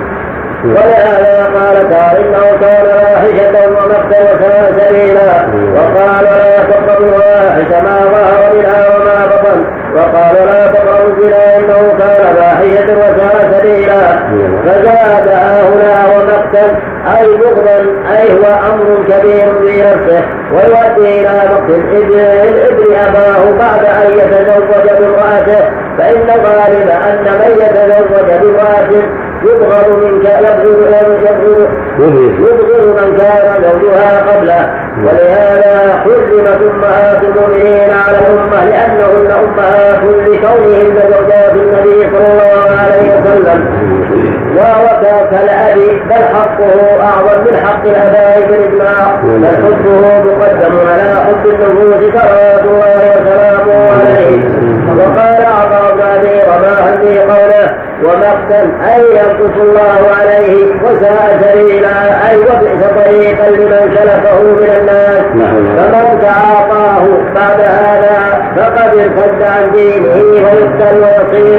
ولهذا قال تعالى إنه كان فاحشة ومقتا وساء سبيلا وقال لا تقربوا الفواحش ما ظهر منها وما بطن وقال لا تقربوا الزنا إنه كان فاحشة وساء سبيلا فزاد هنا ومقتا أي بغضا أي هو أمر كبير في نفسه ويؤدي إلى مقت الابن أباه بعد أن يتزوج بامرأته فإن الغالب أن من يتزوج بامرأة يبغض من كان يبغض يبغض من كان زوجها قبله. ولهذا حرمت أمهات المؤمنين على الأمة لأنهن أمهات لكونهن زوجات النبي صلى الله عليه وسلم وهو كالأب بل حقه أعظم من حق الآباء بالإجماع بل حبه مقدم على حب النفوس صلوات الله وسلامه عليه. وقال أعطى بن أبي رباح في قوله ومقتا أي ينقص الله عليه وساء سبيلا أي وبئس طريقا لمن سلكه من الناس. فمن تعاطاه بعد هذا فقد ارتد عن دينه ويقتل ويصير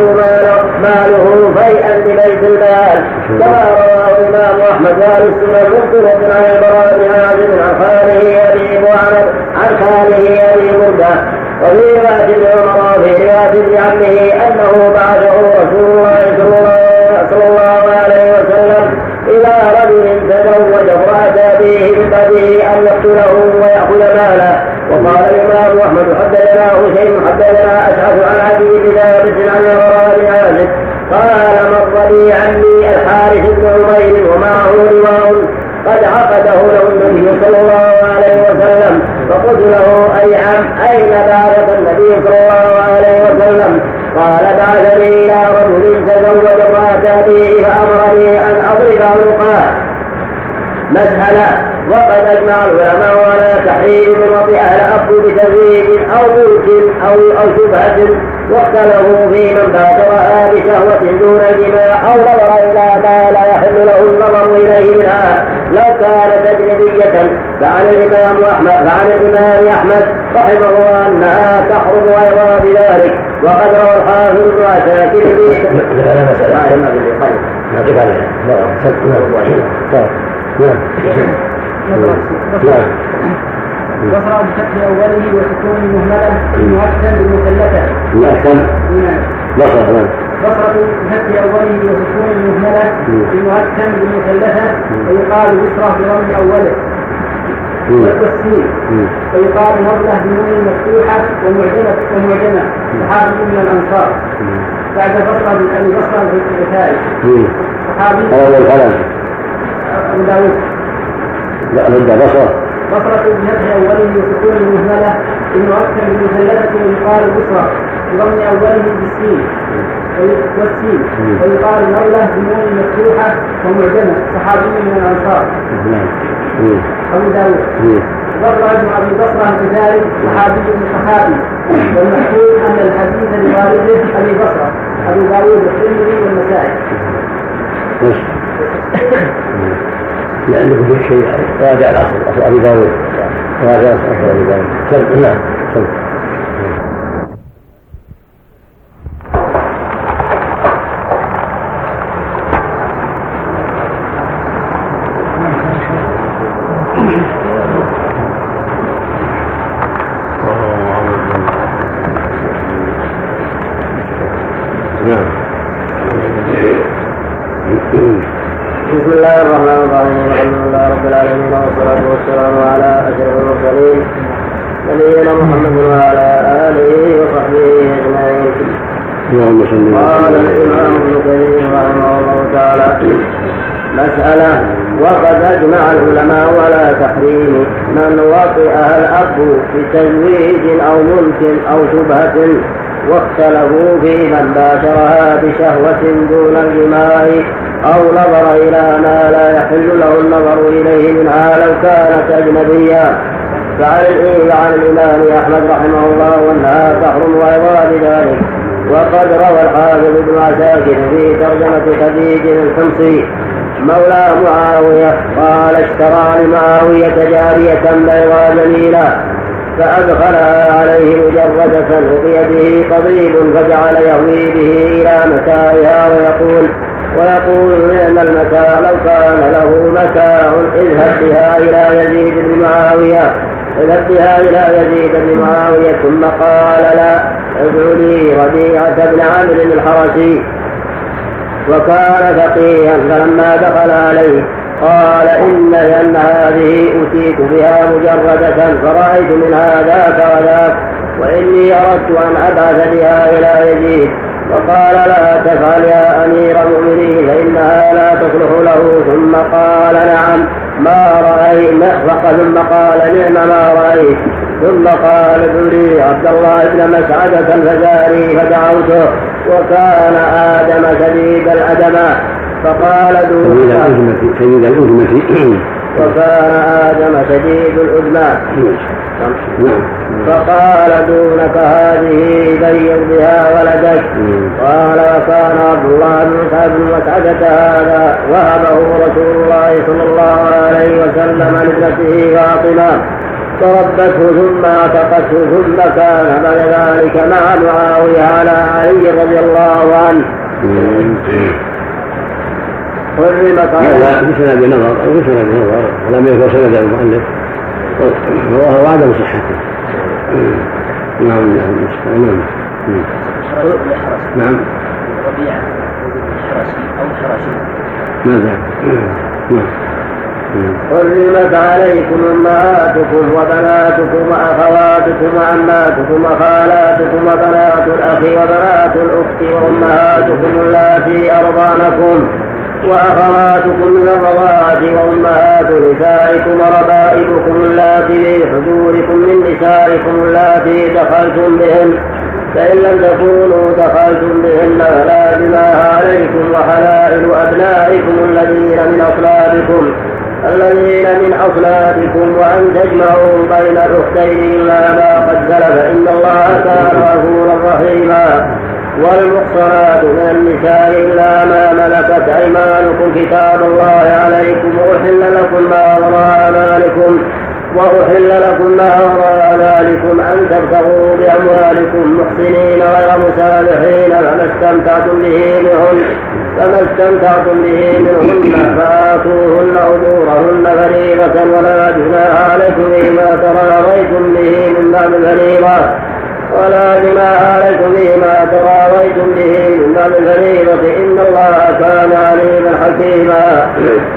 ماله فيئا لبيت المال كما رواه الإمام أحمد وأهل السنة مخبرة عن البراء بن عازب عن خاله أبي معبد عن خاله أبي مردة وفي رواية ابن عمر وفي رواية ابن عمه أنه بعثه رسول الله صلى الله عليه وسلم إلى رجل تزوج فأتى به من بعده أن يقتله ويأخذ ماله. وقال الإمام أحمد حدثنا حسين حدثنا أشعث عن عدي بن ثابت عن البراء بن عازب قال مر لي عمي الحارث بن عمير ومعه لواء قد عقده له النبي صلى الله عليه وسلم فقلت له أي عم أين بعثك النبي صلى الله عليه وسلم؟ قال بعثني إلى رجل تزوج فأتى به فأمرني أن أضرب عنقه. مسألة وقد أجمع العلماء على تحريم من أهل أخذ بتزويج أو ملك أو أو شبهة واختلفوا في من باشرها بشهوة دون الجماع أو نظر إلى ما لا يحل له النظر إليه منها لو كانت أجنبية. فعن الإمام أحمد فعن الإمام أحمد رحمه الله أنها تحرم أيضا بذلك. وقد روى الحافظ بن عساكر في بصرة بشكل أوله وسكون مهملة مؤكد بالمثلثة. مؤكد. بصرة. بصرة بشكل أوله وسكون مهملة مؤكد بالمثلثة ويقال بصرة بضم أوله. والتسكين ويقال نظلة بنون مفتوحة ومعجمة ومعجمة صحابي من الأنصار. بعد بصرة من أبي بصرة في الكتاب. صحابي. أول الكلام. أبو داود. لا بدأ بصرة. بصرة بنفس أوله وسكون المهملة المؤكد بالمثلثة ويقال بصرة بضم أوله بالسين والسين ويقال نظلة بنون مفتوحة ومعجمة صحابي من الأنصار. أبو داود. بصرة بن أبي بصرة بذلك صحابي من صحابي والمحفوظ أن الحديث لوالده أبي بصرة أبو داود والترمذي والنسائي. لأنه في شيء راجع الأصل أصل أبي داود راجع أصل أبي داود. سلم نعم سلم. بسم الله الرحمن الرحيم الحمد لله رب العالمين والصلاة والسلام على أشرف المرسلين نبينا محمد وعلى آله وصحبه أجمعين. قال الإمام ابن كثير رحمه الله تعالى مسألة وقد أجمع العلماء ولا تحريم من وطئها الأب بتزويج أو ملك أو شبهة، واختلفوا في من باشرها بشهوة دون الجماع أو نظر إلى ما لا يحل له النظر إليه منها لو كانت أجنبية. فعن الإمام أحمد رحمه الله أنها تحرم وغير ذلك. وقد روى الحافظ ابن عساكر في ترجمة خديج الحمصي مولى معاوية قال اشترى لمعاوية جارية بيضاء جميلة فأدخلها عليه مجردة بيده قضيب فجعل يهوي به إلى متاعها ويقول ويقول نعم المتاع لو كان له متاع اذهب بها إلى يزيد بن معاوية اذهب بها إلى يزيد بن معاوية ثم قال لا ادعو لي ربيعة بن عامر الحرسي وكان فقيها. فلما دخل عليه قال إن لأن هذه أتيت بها مجردة فرأيت منها ذاك وذاك وإني أردت أن أبعث بها إلى يزيد. فقال لا تفعل يا أمير المؤمنين فإنها لا تصلح له. ثم قال نعم ما رأيت ثم قال نعم ما رأيت. ثم قال ادعو لي عبد الله بن مسعدة الفزاري فدعوته وكان آدم شديد الأدماء فقال دون وكان آدم شديد الأدماء فقال دونك هذه بيض بها ولدك. قال وكان عبد الله بن مسعدة هذا وهبه رسول الله صلى الله عليه وسلم لابنته فاطمة فربته ثم اعتقته ثم كان بعد ذلك مع معاوية على علي رضي الله عنه. حرمت هذا بسند بنظر أو بسند بنظر ولم يذكر سند المؤلف وهو عدم صحته. نعم نعم نعم نعم ربيعة حرسي أو حرسي ماذا؟ نعم حرمت عليكم أمهاتكم وبناتكم وأخواتكم وعماتكم وخالاتكم وبنات الأخ وبنات الأخت وأمهاتكم اللاتي أرضانكم وأخواتكم من الرضاعة وأمهات نسائكم وربائبكم اللاتي في حجوركم من نسائكم اللاتي دخلتم بهن فإن لم تكونوا دخلتم بهن فلا جناح عليكم وحلائل أبنائكم الذين من أصلابكم الذين من أصلابكم وأن تجمعوا بين الأختين إلا ما قد سلف إن الله كان غفورا رحيما. والمحصنات من النساء إلا ما ملكت أيمانكم كتاب الله عليكم وأحل لكم ما وراء ذلكم وأحل لكم ما وراء ذلكم أن تبتغوا بأموالكم محسنين غير مسالحين فما استمتعتم به منهن فما استمتعتم به منهن فآتوهن أجورهن فريضة ولا جناح عليكم فيما تراضيتم به من بعد الفريضة ولا جناح عليكم فيما تراضيتم به من بعد الفريضة إن الله كان عليما حكيما.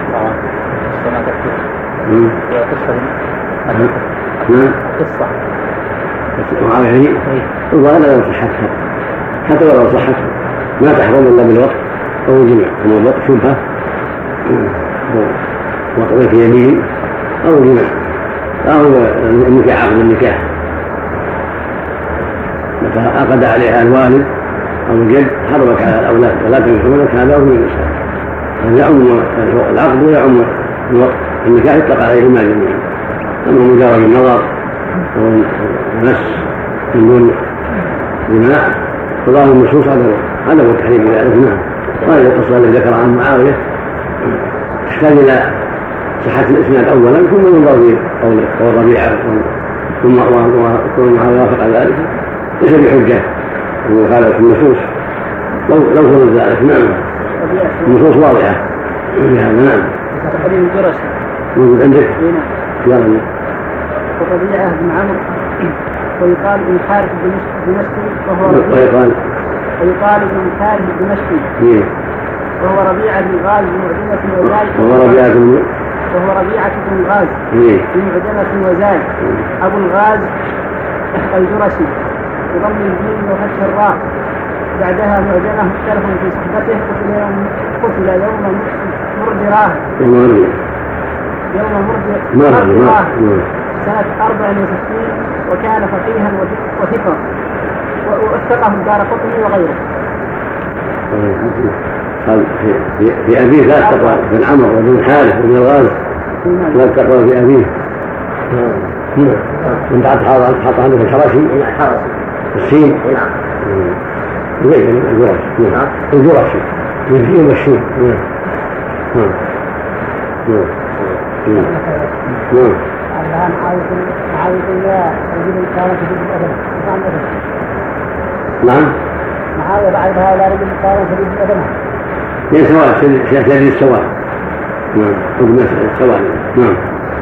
قصة معاوية والله لا صحتها حتى ولو صحتها ما تحرم إلا بالوقت أو الجمع أو الوقت شبهة وقضية يمين أو الجمع أو النكاح عقد النكاح متى عقد عليها الوالد أو الجد حرمت على الأولاد ولا تنكحونك هذا أو النساء هذا يعم العقد ويعم الوقت النكاح يطلق عليهما جميعا. أما مجرد النظر والمس من دون جماع فظاهر النصوص عدم التحريم إلى ذلك. نعم وهذه القصة التي ذكر عن معاوية تحتاج إلى صحة الإسناد أولا ثم ينظر في قول الربيعة ثم وكون معاوية وافق على ذلك ليس بحجة وقالت النصوص لو لو فرض ذلك. نعم النصوص واضحة بهذا. نعم موجود عندك الربيعة بن عمرو ويقال ابن حارث الدمشقي وهو ويقال ويقال ابن حارث الدمشقي وهو ربيعة بن غاز بمعجمة وزاي وهو ربيعة بن وهو ربيعة بن غاز بمعجمة وزاي أبو الغاز الجرشي بضم الجيم وفتح الراء بعدها معجمة مختلف في صحبته قتل يوم قتل يوم مردراه يوم مرض سنة أربع وستين وكان فقيها وثقا ووثقه الدارقطني وغيره. قال في, في أبيه لا تقوى بن عمرو وبن حارث وبن الغالب لا تقوى في أبيه. من بعد حاط عنده الحرشي السين الجرشي الجرشي الجرشي الشين. الآن معاوية الله رجل كان شديد الأدب. نعم. معاوية بعد هذا رجل كان شديد الأدب. ليس سواء شديد السواء. نعم. قد السواء. نعم.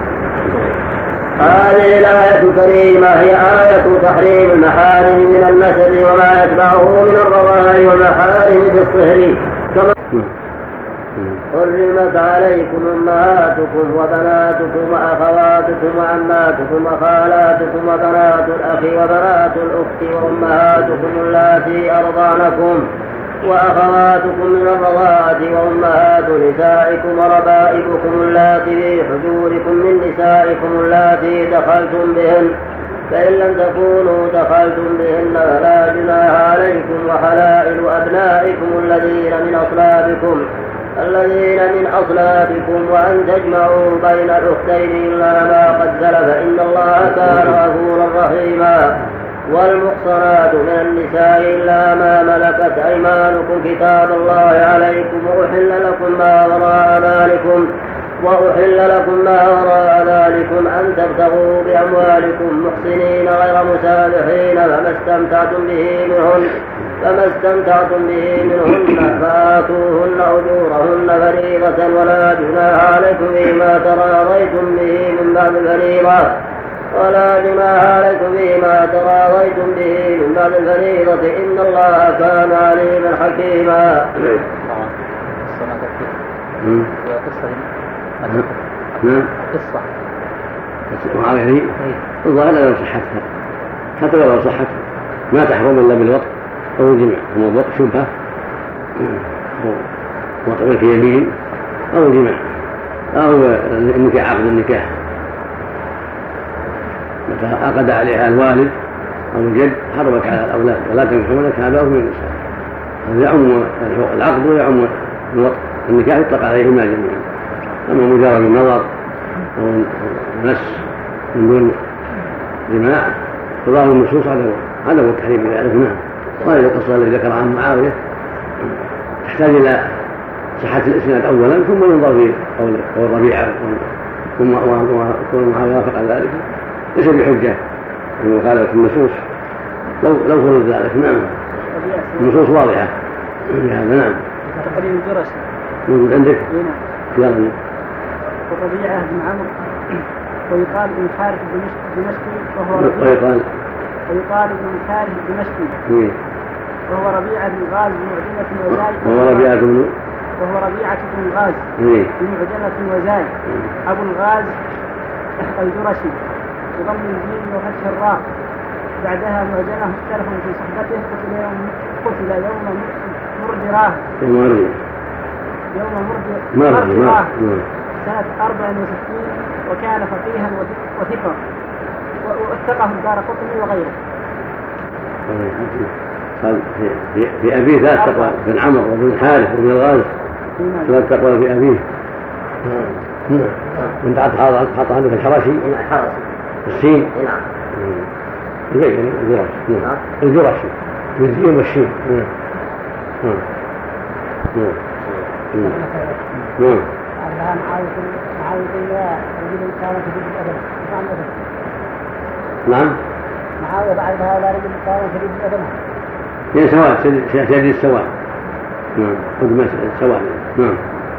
هذه الآية الكريمة هي آية تحريم المحارم من النسب وما يتبعه من الرضاع والمحارم بالصهر كما حرمت عليكم أمهاتكم وبناتكم وأخواتكم وعماتكم وخالاتكم وبنات الأخ وبنات الأخت وأمهاتكم اللاتي أرضعنكم وأخواتكم من الرضاعة وأمهات نسائكم وربائبكم اللاتي في حجوركم من نسائكم اللاتي دخلتم بهن فإن لم تكونوا دخلتم بهن فلا جناح عليكم وحلائل أبنائكم الذين من أصلابكم الذين من أصلابكم وأن تجمعوا بين الأختين إلا ما قد سلف إن الله كان غفورا رحيما. والمحصنات من النساء إلا ما ملكت أيمانكم كتاب الله عليكم وأحل لكم ما وراء ذلكم وأحل لكم ما وراء ذلكم أن تبتغوا بأموالكم محسنين غير مسافحين فما استمتعتم به منهن فما استمتعتم به منهن فآتوهن أجورهن فريضة ولا جناح عليكم فيما تراضيتم به من بعد الفريضة ولا جناح عليكم فيما تراضيتم به من بعد الفريضة إن الله كان عليما حكيما. قصة معاوية الظاهر لو صحتها حتى لو صحتها ما تحرم إلا بالوقت أو الجمع هو الوقت شبهة وطبع في يمين أو الجمع أو النكاح عقد النكاح متى عقد عليها الوالد أو الجد حرمت على الأولاد ولا تنكحون لك آباؤهم من النساء. هذا يعم العقد ويعم الوقت النكاح يطلق عليهما جميعا. أما مجرد النظر أو المس من دون جماع فظاهر النصوص عدم التحريم إذا عرفناه. وهذه القصة التي ذكر عن معاوية تحتاج إلى صحة الإسناد أولا ثم ينظر في قول الربيعة ثم وكون معاوية وافق على ذلك ليس بحجة وقالت النصوص لو لو فرض ذلك. نعم النصوص واضحة في هذا. نعم موجود عندك يلا. الربيعة بن عمرو ويقال ابن حارث الدمشقي وهو ويقال ويقال ابن حارث الدمشقي وهو ربيعة بن غاز بمعجمة وزاي وهو ربيعة بن وهو ربيعة بن غاز بمعجمة وزاي أبو الغاز الجرشي بضم الجيم وفتح الراء بعدها معجمة مختلف في صحبته قتل يوم قتل يوم مردراه يوم مردراه سنة أربع وستين وكان فقيها وثقا ووثقه الدارقطني وغيره. قال في, في أبيه لا تقوى بن عمرو وبن حارث وبن الغالب لا تقوى في أبيه. من بعد حاط عنده الحرشي السين الجرشي الجرشي بالجيم والشين. نعم. الآن معاوية الله رجل كان شديد الأدب. نعم. معاوية بعد هذا رجل كان شديد الأدب. هي سواء شديد السواء. نعم. قد سواء. نعم.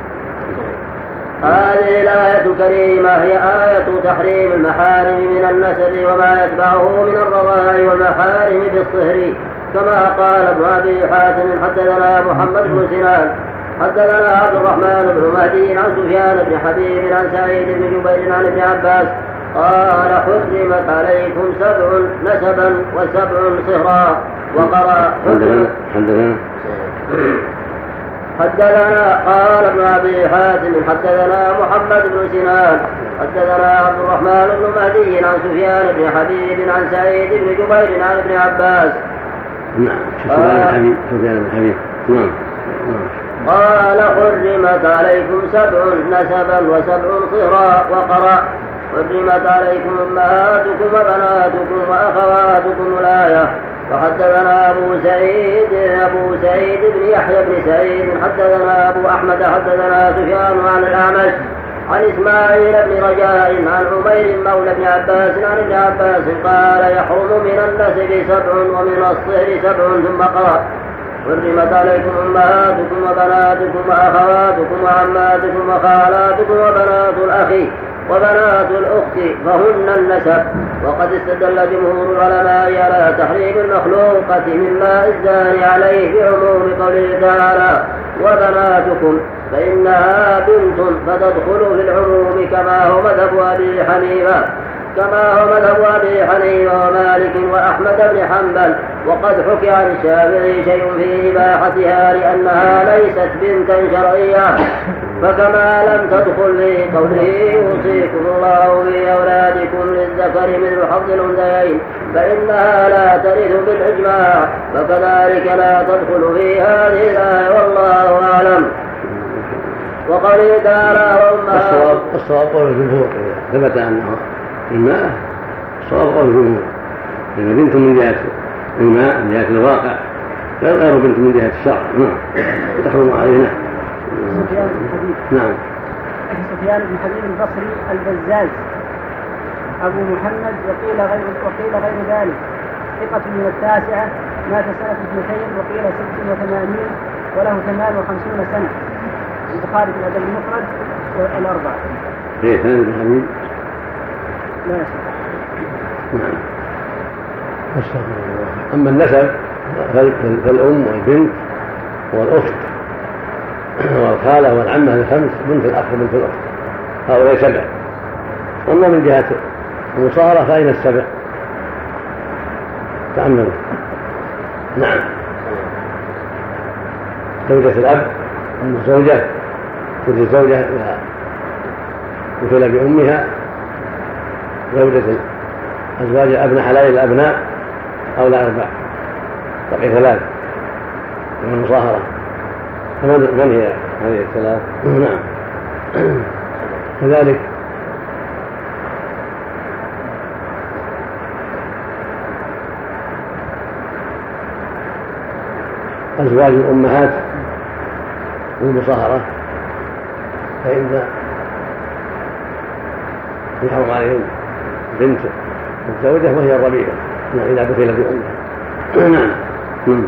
هذه الآية الكريمة هي آية تحريم المحارم من النسب وما يتبعه من الرضاع والمحارم بالصهر كما قال ابن أبي حاتم حدثنا محمد بن سنان حدثنا عبد الرحمن بن مهدي عن سفيان بن حبيب عن سعيد بن جبير عن ابن عباس قال حرمت عليكم سبع نسبا وسبع صهرا وقرأ حدثنا حدثنا قال ابن أبي حاتم حدثنا محمد بن سنان حدثنا عبد الرحمن بن مهدي عن سفيان بن حبيب عن سعيد بن جبير عن ابن عباس. نعم سفيان بن حبيب. نعم. قال حرمت عليكم سبع نسبا وسبع صهرا وقرا حرمت عليكم أمهاتكم وبناتكم وأخواتكم الآية. وحدثنا أبو سعيد أبو سعيد بن يحيى بن سعيد حدثنا أبو أحمد حدثنا سفيان عن الأعمش عن إسماعيل بن رجاء عن عمير مولى بن عباس عن ابن عباس قال يحرم من النسب سبع ومن الصهر سبع ثم قرأ حرمت عليكم أمهاتكم وبناتكم وأخواتكم وعماتكم وخالاتكم وبنات الأخ وبنات الأخت فهن النسب. وقد استدل جمهور العلماء على تحريم المخلوقة مما الزاني عليه بعموم قوله تعالى وبناتكم فإنها بنت فتدخل في العموم كما هو مذهب أبي حنيفة كما هو مذهب أبي حنيفة ومالك وأحمد بن حنبل. وقد حكي عن الشافعي شيء في إباحتها لأنها ليست بنتا شرعية فكما لم تدخل في قوله يوصيكم الله في أولادكم للذكر مثل حظ الأنثيين فإنها لا ترث بالإجماع فكذلك لا تدخل في هذه الآية والله أعلم. وقوله تعالى الصواب الصواب قول الجمهور ثبت أنه الماء الصواب قول الجمهور إن بنت من جهة الماء من جهة الواقع غير بنت من جهة الشرع. نعم تحرم علينا. سفيان بن حبيب. نعم سفيان بن حبيب البصري البزاز أبو محمد وقيل غير وقيل غير ذلك ثقة من التاسعة مات سنة اثنتين وقيل ست وثمانين وله ثمان وخمسون سنة. البخاري في الأدب المفرد والأربعة. إيه سفيان بن حبيب. لا شك. نعم. أما النسب فالأم والبنت والأخت والخالة والعمة الخمس بنت الأخ وبنت الأخت هؤلاء سبع. أما من جهة المصارة فأين السبع؟ تأملوا. نعم زوجة الأب أم الزوجة كل زوجة مثل بأمها زوجة أزواج أبناء حلال الأبناء أو لا أربع بقي ثلاث من المصاهرة. من هي هذه الثلاث؟ نعم كذلك أزواج الأمهات والمصاهرة فإن يحرم عليهم بنت الزوجة وهي الربيعة إذا دخل بأمها. نعم.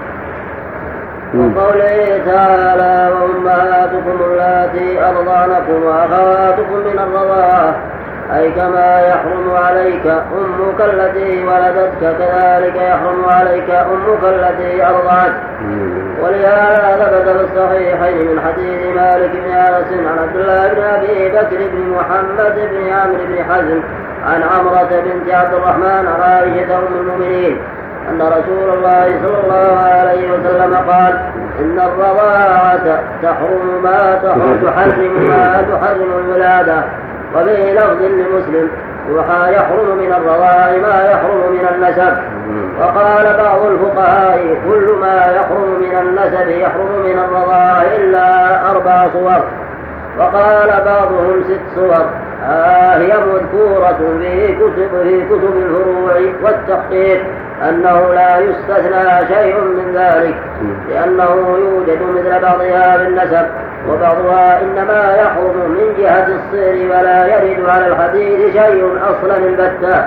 وقوله تعالى وأمهاتكم اللاتي أرضعنكم وأخواتكم من الرضاعة أي كما يحرم عليك أمك التي ولدتك كذلك يحرم عليك أمك التي أرضعت. ولهذا ثبت في الصحيحين من حديث مالك بن أنس عن عبد الله بن أبي بكر بن محمد بن عمرو بن حزم عن عمرة بنت عبد الرحمن عن عائشة أم المؤمنين أن رسول الله صلى الله عليه وسلم قال إن الرضاعة تحرم ما تحرم ما تحرم الولادة. وفي لفظ لمسلم يحرم من الرضاع ما يحرم من النسب. وقال بعض الفقهاء كل ما يحرم من النسب يحرم من الرضاع إلا أربع صور. وقال بعضهم ست صور آه هي مذكورة في كتب في كتب الفروع والتحقيق أنه لا يستثنى شيء من ذلك لأنه يوجد مثل بعضها بالنسب وبعضها إنما يحرم من جهة الصير ولا يرد على الحديث شيء أصلا البتة.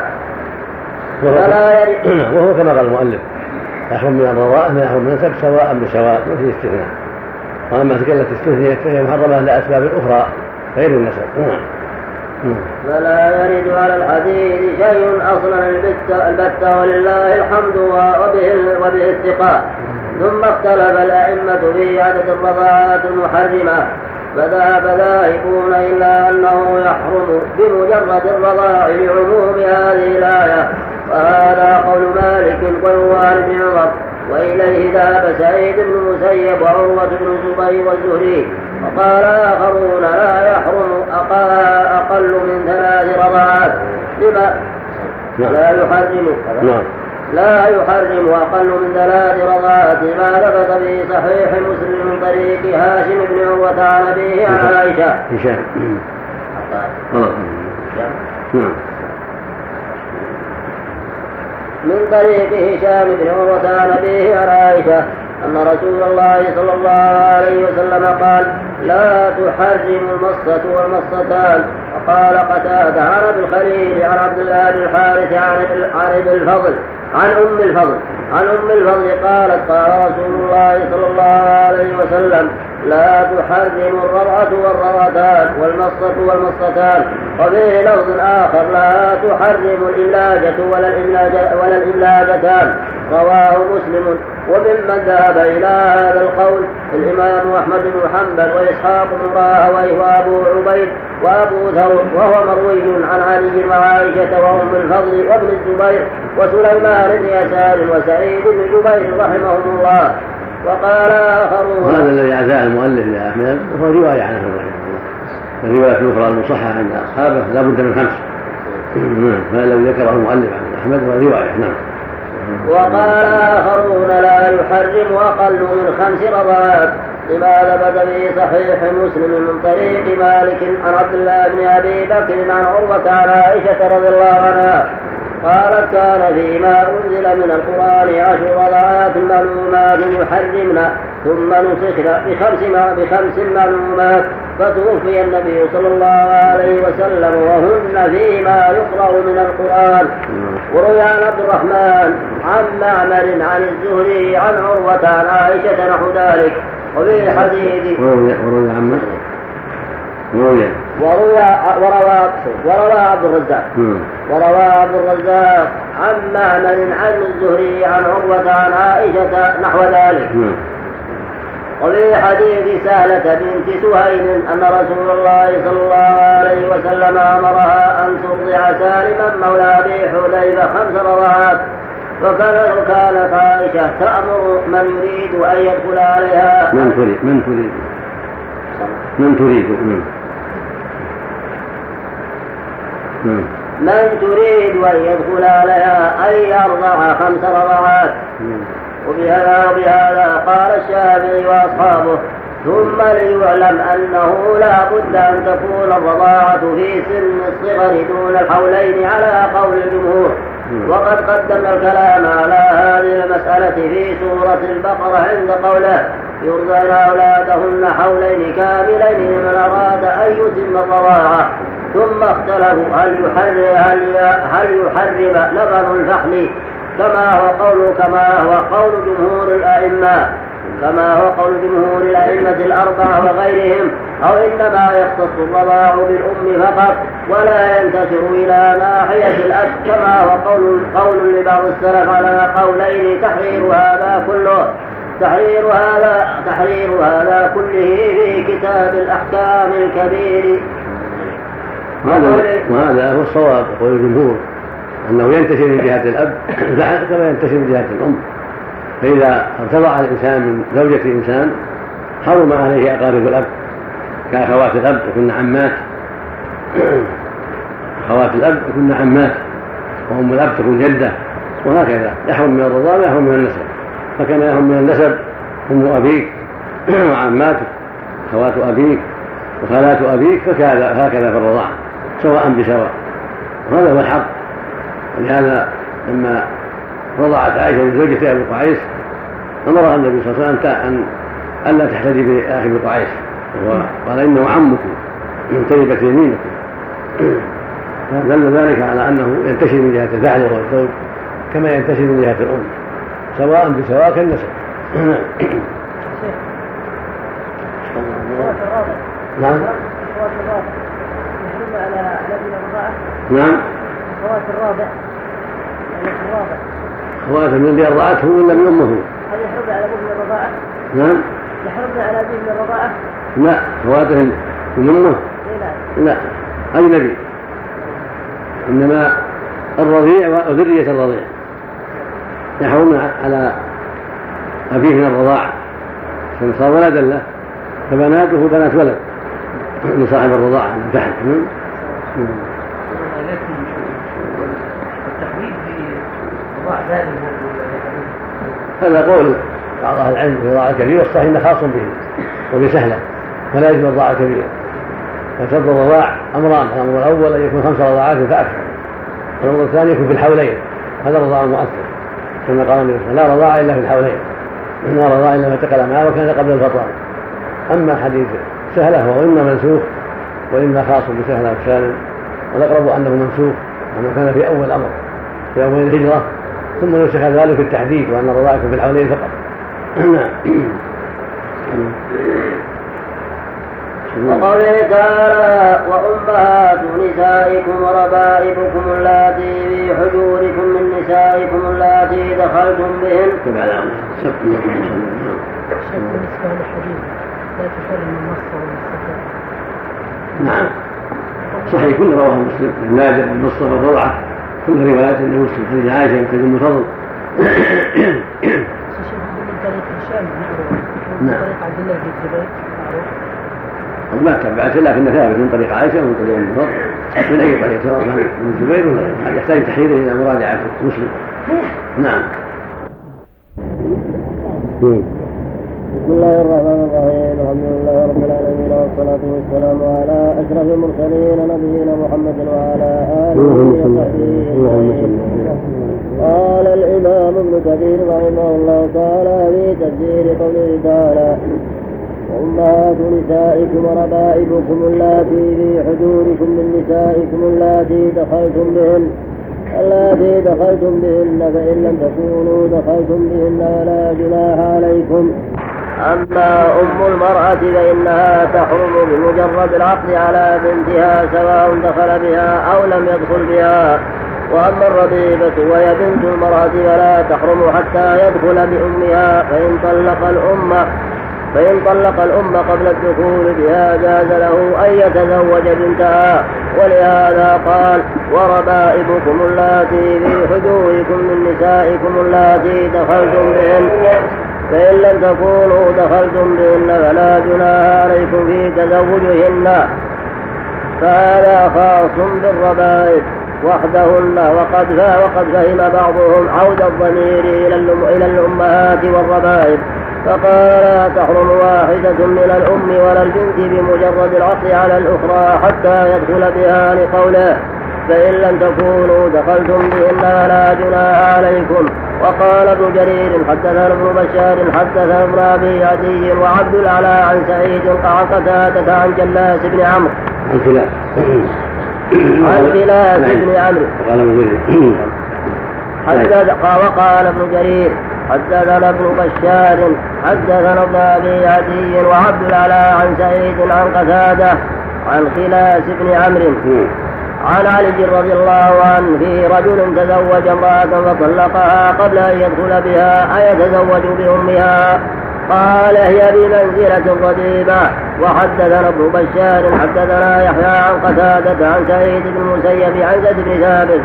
وهو كما قال المؤلف يحرم من الرضاء ما يحرم من النسب سواء بسواء ما فيه استثناء. وأما التي استثنيت فهي محرمة لأسباب أخرى غير النسب. فلا يرد على الحديث شيء أصلا البتة ولله الحمد وبه الثقة. ثم اختلف الأئمة في عدد الرضاعات المحرمة فذهب ذاهبون إلا أنه يحرم بمجرد الرضاع لعموم هذه الآية وهذا قول مالك وروان بن عمر وإليه ذهب سعيد بن المسيب وعروة بن الزبير والزهري. وقال آخرون لا يحرم أقل من ثلاث رضعات لما لا يحرم لا يحرم أقل من ثلاث رضعات ما ثبت في صحيح مسلم من طريق هاشم بن عروة عن أبيه عن عائشة. من طريق هشام بن عروة عن أبيه عن عائشة أن رسول الله صلى الله عليه وسلم قال لا تحرم المصة والمصتان. وقال قتادة عن أبي الخليل عن عبد الله بن الحارث عن ابن الفضل عن أم الفضل عن أم الفضل قالت قال رسول الله صلى الله عليه وسلم لا تحرم الرضعة والرضعتان والمصة والمصتان. وفيه لفظ آخر لا تحرم الإملاجة ولا ولا الإملاجتان. رواه مسلم. وممن ذهب إلى هذا القول الإمام أحمد بن حنبل وإسحاق بن راهويه وأبو عبيد وأبو ثور وهو مروي عن علي وعائشة وأم الفضل وابن الزبير وسليمان بن يسار وسعيد بن جبير رحمهم الله. وقال آخرون هذا الذي عزاه المؤلف يا أحمد هو رواية عنه الرواية الأخرى المصححة عند أصحابه لا بد من خمس هذا الذي ذكره المؤلف عن أحمد هو رواية. نعم. وقال آخرون لا يحرم أقل من خمس رضعات لما ثبت في صحيح مسلم من طريق مالك عن عبد الله بن أبي بكر عن عروة عن عائشة رضي الله عنها قالت كان فيما أنزل من القرآن عشر رضعات معلومات يحرمن ثم نسخن بخمس بخمس معلومات فتوفي النبي صلى الله عليه وسلم وهن فيما يقرأ من القرآن. وروي عن عبد الرحمن عن معمر عن الزهري عن عروة عن عائشة نحو ذلك. وفي حديث وروي عن وروي وروى وروى عبد الرزاق وروى عبد الرزاق عن معمر عن الزهري عن عروة عن عائشة نحو ذلك. وفي حديث سهلة بنت سهيل أن رسول الله صلى الله عليه وسلم أمرها أن ترضع سالما مولى أبي حذيفة خمس رضعات. وكانت عائشة تأمر من يريد أن يدخل عليها من تريد من تريد من تريد من, من تريد أن يدخل عليها أن يرضع خمس رضعات. وبهذا وبهذا قال الشافعي وأصحابه ثم ليعلم أنه لا بد أن تكون الرضاعة في سن الصغر دون الحولين على قول الجمهور. وقد قدمنا الكلام على هذه المسألة في سورة البقرة عند قوله يرضعن أولادهن حولين كاملين لمن أراد أن يتم الرضاعة. ثم اختلفوا هل يحرم, هل يحرم لبن الفحل كما هو قول كما هو قول جمهور الأئمة كما هو قول جمهور الأئمة الأربعة وغيرهم أو إنما يختص الرضاع بالأم فقط ولا ينتشر إلى ناحية الأب كما هو قول قول لبعض السلف على قولين تحرير هذا كله تحرير هذا تحرير هذا كله في كتاب الأحكام الكبير. وهذا هو الصواب قول الجمهور أنه ينتشر من جهة الأب كما ينتشر من جهة الأم. فإذا ارتضع الإنسان من زوجة إنسان حرم عليه أقارب الأب كأخوات الأب يكون عمات أخوات الأب يكون عمات وأم الأب تكون جدة وهكذا يحرم من الرضاعة ويحرم من النسب. فكان يحرم من النسب أم أبيك وعماتك أخوات أبيك وخالات أبيك فهكذا في الرضاعة سواء بسواء. وهذا هو الحق. ولهذا لما رضعت عائشة من زوجة أبي قعيس أمرها النبي صلى الله عليه وسلم أن ألا تحتدي بأخي أبي قعيس وقال إنه عمك تربت يمينك. فدل ذلك على أنه ينتشر من جهة الفعل والزوج كما ينتشر من جهة الأم سواء بسواء كالنسب. نعم نعم أخوات الرابع الرابع أخوات من الذي أرضعته ولا من أمه؟ هل يحرم على أبوه من الرضاعة؟ نعم يحرم على أبوه من الرضاعة؟ لا أخواتهم من أمه؟ لا أجنبي إنما الرضيع وذرية الرضيع يحرم على أبيه من الرضاع صار ولدا له فبناته بنات ولد لصاحب الرضاعة من تحت. هذا قول بعض أهل العلم في الرضاعة الكبيرة، والصحيح إنه خاص به وبسهلة ولا يجب الرضاعة الكبيرة. فترضى الرضاع أمران: الأمر الأول أن يكون خمس رضاعات فأكثر، والأمر الثاني يكون في الحولين، هذا الرضاع المؤثر كما قال النبي صلى الله عليه وسلم: لا رضاع إلا في الحولين، لا رضاع إلا ما اتقل معه وكان قبل الفطام. أما حديث سهلة هو إما منسوخ وإما خاص بسهلة وسالم، والأقرب أنه منسوخ أنه كان في أول أمر في أول الهجرة ثم نسخ ذلك في التحديد وأن الرضاع يكون في الحولين فقط. وقوله تعالى: وأمهات نسائكم وربائبكم اللاتي في حجوركم من نسائكم اللاتي دخلتم بهن. شك بالنسبة للحديث لا تحرم النص والمستقر. نعم صحيح، كل رواه مسلم، النادر والنص والرضعة كل روايات لمسلم، حديث عائشة يمكن أم فضل. من طريق هشام بن عروة ومن طريق عبد الله بن الزبير معروف. ما تبعت لكن ثابت من طريق عائشة ومن طريق أم فضل، من أي طريق سواء من الزبير ولا يحتاج تحريره إلى مراجعة مسلم. نعم. بسم الله الرحمن الرحيم. الحمد لله رب العالمين، والصلاة والسلام على أشرف المرسلين نبينا محمد وعلى آله وصحبه أجمعين. قال الإمام ابن كثير رحمه الله تعالى في تفسير قوله تعالى: وأمهات نسائكم وربائبكم اللاتي في حجوركم من نسائكم اللاتي دخلتم بهن اللاتي دخلتم بهن فإن لم تكونوا دخلتم بهن ولا جناح عليكم. أما أم المرأة فإنها تحرم بمجرد العقد على بنتها سواء دخل بها أو لم يدخل بها. وأما الربيبة وهي بنت المرأة فلا تحرم حتى يدخل بأمها، فإن طلق الأم فإن طلق الأم قبل الدخول بها جاز له أن يتزوج بنتها. ولهذا قال: وربائبكم اللاتي في حجوركم من نسائكم اللاتي دخلتم بهن، فإن لم تكونوا دخلتم بهن فلا جناح عليكم في تزوجهن. فهذا خاص بالربائب وحدهن. وقد وقد فهم بعضهم عود الضمير إلى الأمهات والربائب، فقال: لا تحرم واحدة من الأم ولا البنت بمجرد العقد على الأخرى حتى يدخل بها، لقوله: فإن لم تكونوا دخلتم بهن فلا جناح عليكم. وقال ابن جرير: حدثنا ابن بشار حدثنا ابن أبي عدي وعبد الأعلى عن سعيد عن قتادة عن جلاس بن عمرو عن جلاس بن عمرو وقال ابن جرير: حدثنا ابن بشار حدثنا ابن أبي عدي وعبد الأعلى عن سعيد عن قتادة عن خلاس بن عمرو عن علي رضي الله عنه في رجل تزوج امرأة فطلقها قبل أن يدخل بها أيتزوج بأمها؟ قال: هي بمنزلة الربيبة. وحدثنا ابن بشار حدثنا يحيى عن قتادة عن سعيد بن المسيب عن زيد بن ثابت.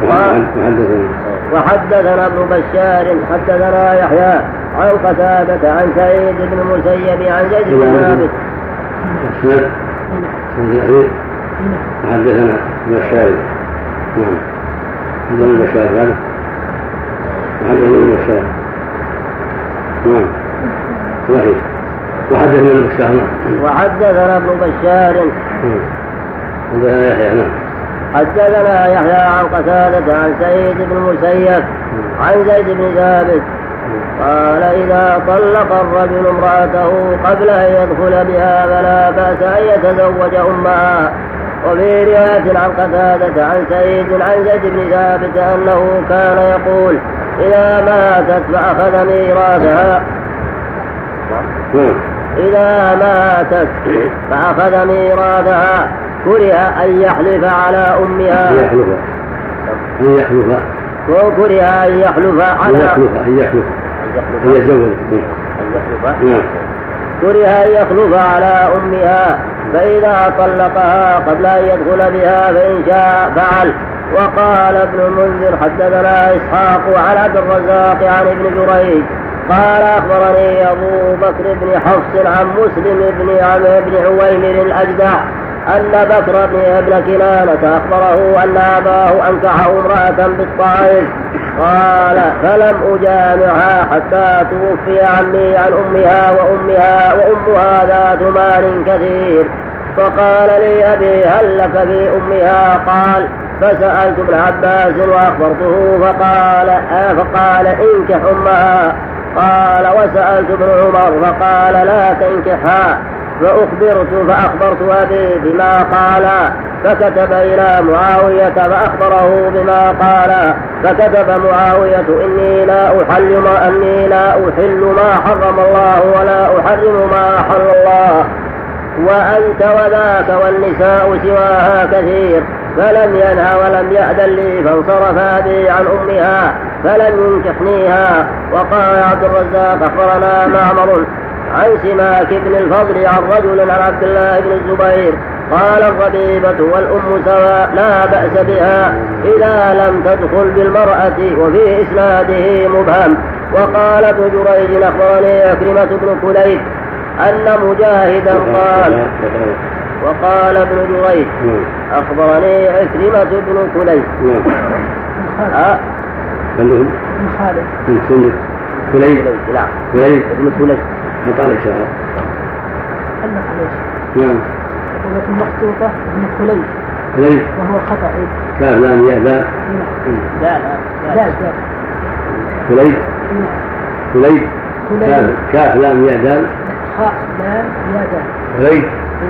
وحدثنا ابن بشار حدثنا يحيى عن قتادة عن سعيد بن المسيب عن زيد بن ثابت. حدثنا ابن بشار نعم حدثنا ابن بشار هذا وحدثنا ابن بشار نعم صحيح وحدثنا ابن بشار وحدثنا ابن بشار حدثنا يحيى نعم حدثنا يحيى عن قتادة عن سعيد بن المسيب عن زيد بن ثابت قال: إذا طلق الرجل امرأته قبل أن يدخل بها فلا بأس أن يتزوج أمها. وفي رواية عن قتادة عن سعيد عن زيد بن ثابت أنه كان يقول: إذا ماتت فأخذ ميراثها إذا ماتت فأخذ ميراثها كره أن يحلف على أمها أن يحلف وكره أن يحلف على أن يحلف أن يتزوج كره أن يخلف على أمها، فإذا طلقها قبل أن يدخل بها فإن شاء فعل. وقال ابن المنذر: حدثنا إسحاق عن عبد الرزاق عن ابن جريج قال أخبرني أبو بكر بن حفص عن مسلم بن عمرو بن عويمر الأجدع أن بكر بن ابن كنانة أخبره أن أباه أنكح امرأة بالطائف. قال فلم أجامعها حتى توفي عمي عن أمها وأمها وأمها ذات مال كثير. فقال لي أبي هل لك في أمها؟ قال فسألت ابن عباس وأخبرته فقال آه فقال انكح أمها. قال وسألت ابن عمر فقال لا تنكحها. فأخبرت فأخبرت أبي بما قال فكتب إلى معاوية فأخبره بما قال. فكتب معاوية إني لا أحل ما أني لا أحل ما حرم الله ولا أحرم ما أحل الله وأنت وذاك والنساء سواها كثير. فلم ينهى ولم يأذن لي فانصرف أبي عن أمها فلم ينكحنيها. وقال عبد الرزاق أخبرنا معمر عن سماك بن الفضل عن رجل عن عبد الله بن الزبير قال الربيبة والأم سواء لا بأس بها إذا لم تدخل بالمرأة. وفي إسناده مبهم. وقال ابن جريج أخبرني أكرمة بن كليب أن مجاهدا قال وقال ابن جريج أخبرني أكرمة بن كليب ها بن خالد بن كليب لا كليب ابن كليب مطالب شهر علق عليه. نعم. ولكن مخطوطة ابن كليب كليب وهو خطأ. كاف لام ياء باء لا لا لا كليب كليب كليب كاف لام ياء دال خاء لام ياء دال كليب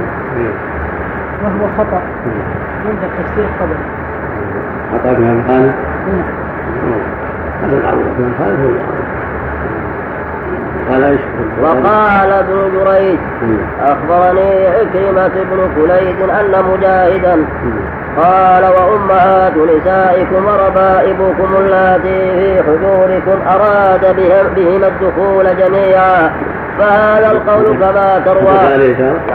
وهو خطأ عند التفسير قبل. خطأ في هذا القال هذا العوض في الخالف هو قال ايش؟ وقال ابن جريج أخبرني عكرمة بن كليد أن مجاهدا قال وأمهات نسائكم وربائبكم اللاتي في حجوركم أراد بهم, بهم الدخول جميعا. فهذا القول كما تروى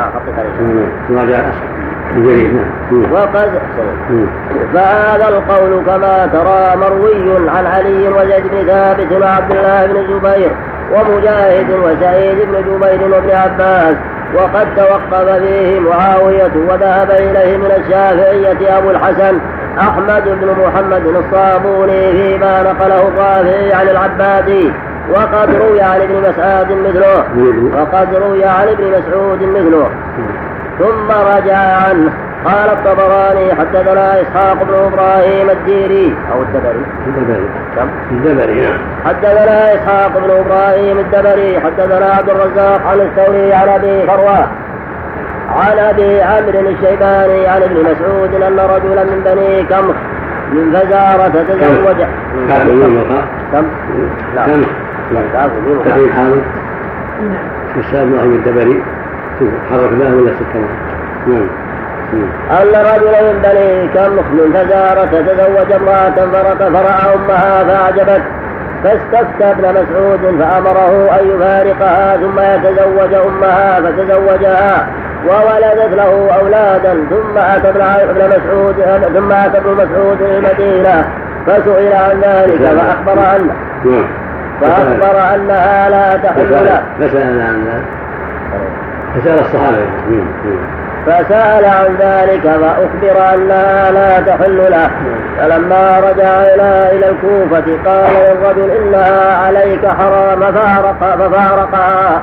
وقد فهذا القول كما ترى مروي عن علي وزيد بن ثابت وعبد الله بن الزبير ومجاهد وسعيد بن جبير وابن عباس. وقد توقف فيه معاوية وذهب إليه من الشافعية أبو الحسن أحمد بن محمد الصابوني فيما نقله الرافعي عن العبادي. وقد روي عن ابن مسعود مثله وقد روي عن ابن مسعود مثله ثم رجع عنه. قال الطبراني حدثنا إسحاق بن إبراهيم الديري أو الدبري الدبري حدثنا إسحاق بن إبراهيم الدبري حدثنا عبد الرزاق عن الثوري عن أبي فروة عن أبي عمرو الشيباني عن ابن مسعود أن رجلا من بني كمخ من فزارة تزوج كم كم تقريب حاضر السلام الله الدبري حرك له ولا سكنه. نعم. أن رجلا من بني كمخ من فزارة تزوج امرأة فرأى أمها فأعجبت فاستفتى ابن مسعود فأمره أن يفارقها ثم يتزوج أمها فتزوجها وولدت له أولادا. ثم أتى ابن مسعود ثم أتى ابن مسعود المدينة فسئل عن ذلك فأخبر عنه فأخبر أنها لا تحل له. فسأل عن ذلك فسأل الصحابة فسأل عن ذلك فأخبر أنها لا تحل له. فلما رجع إلى إلى الكوفة قال للرجل إنها عليك حرام ففارق ففارقها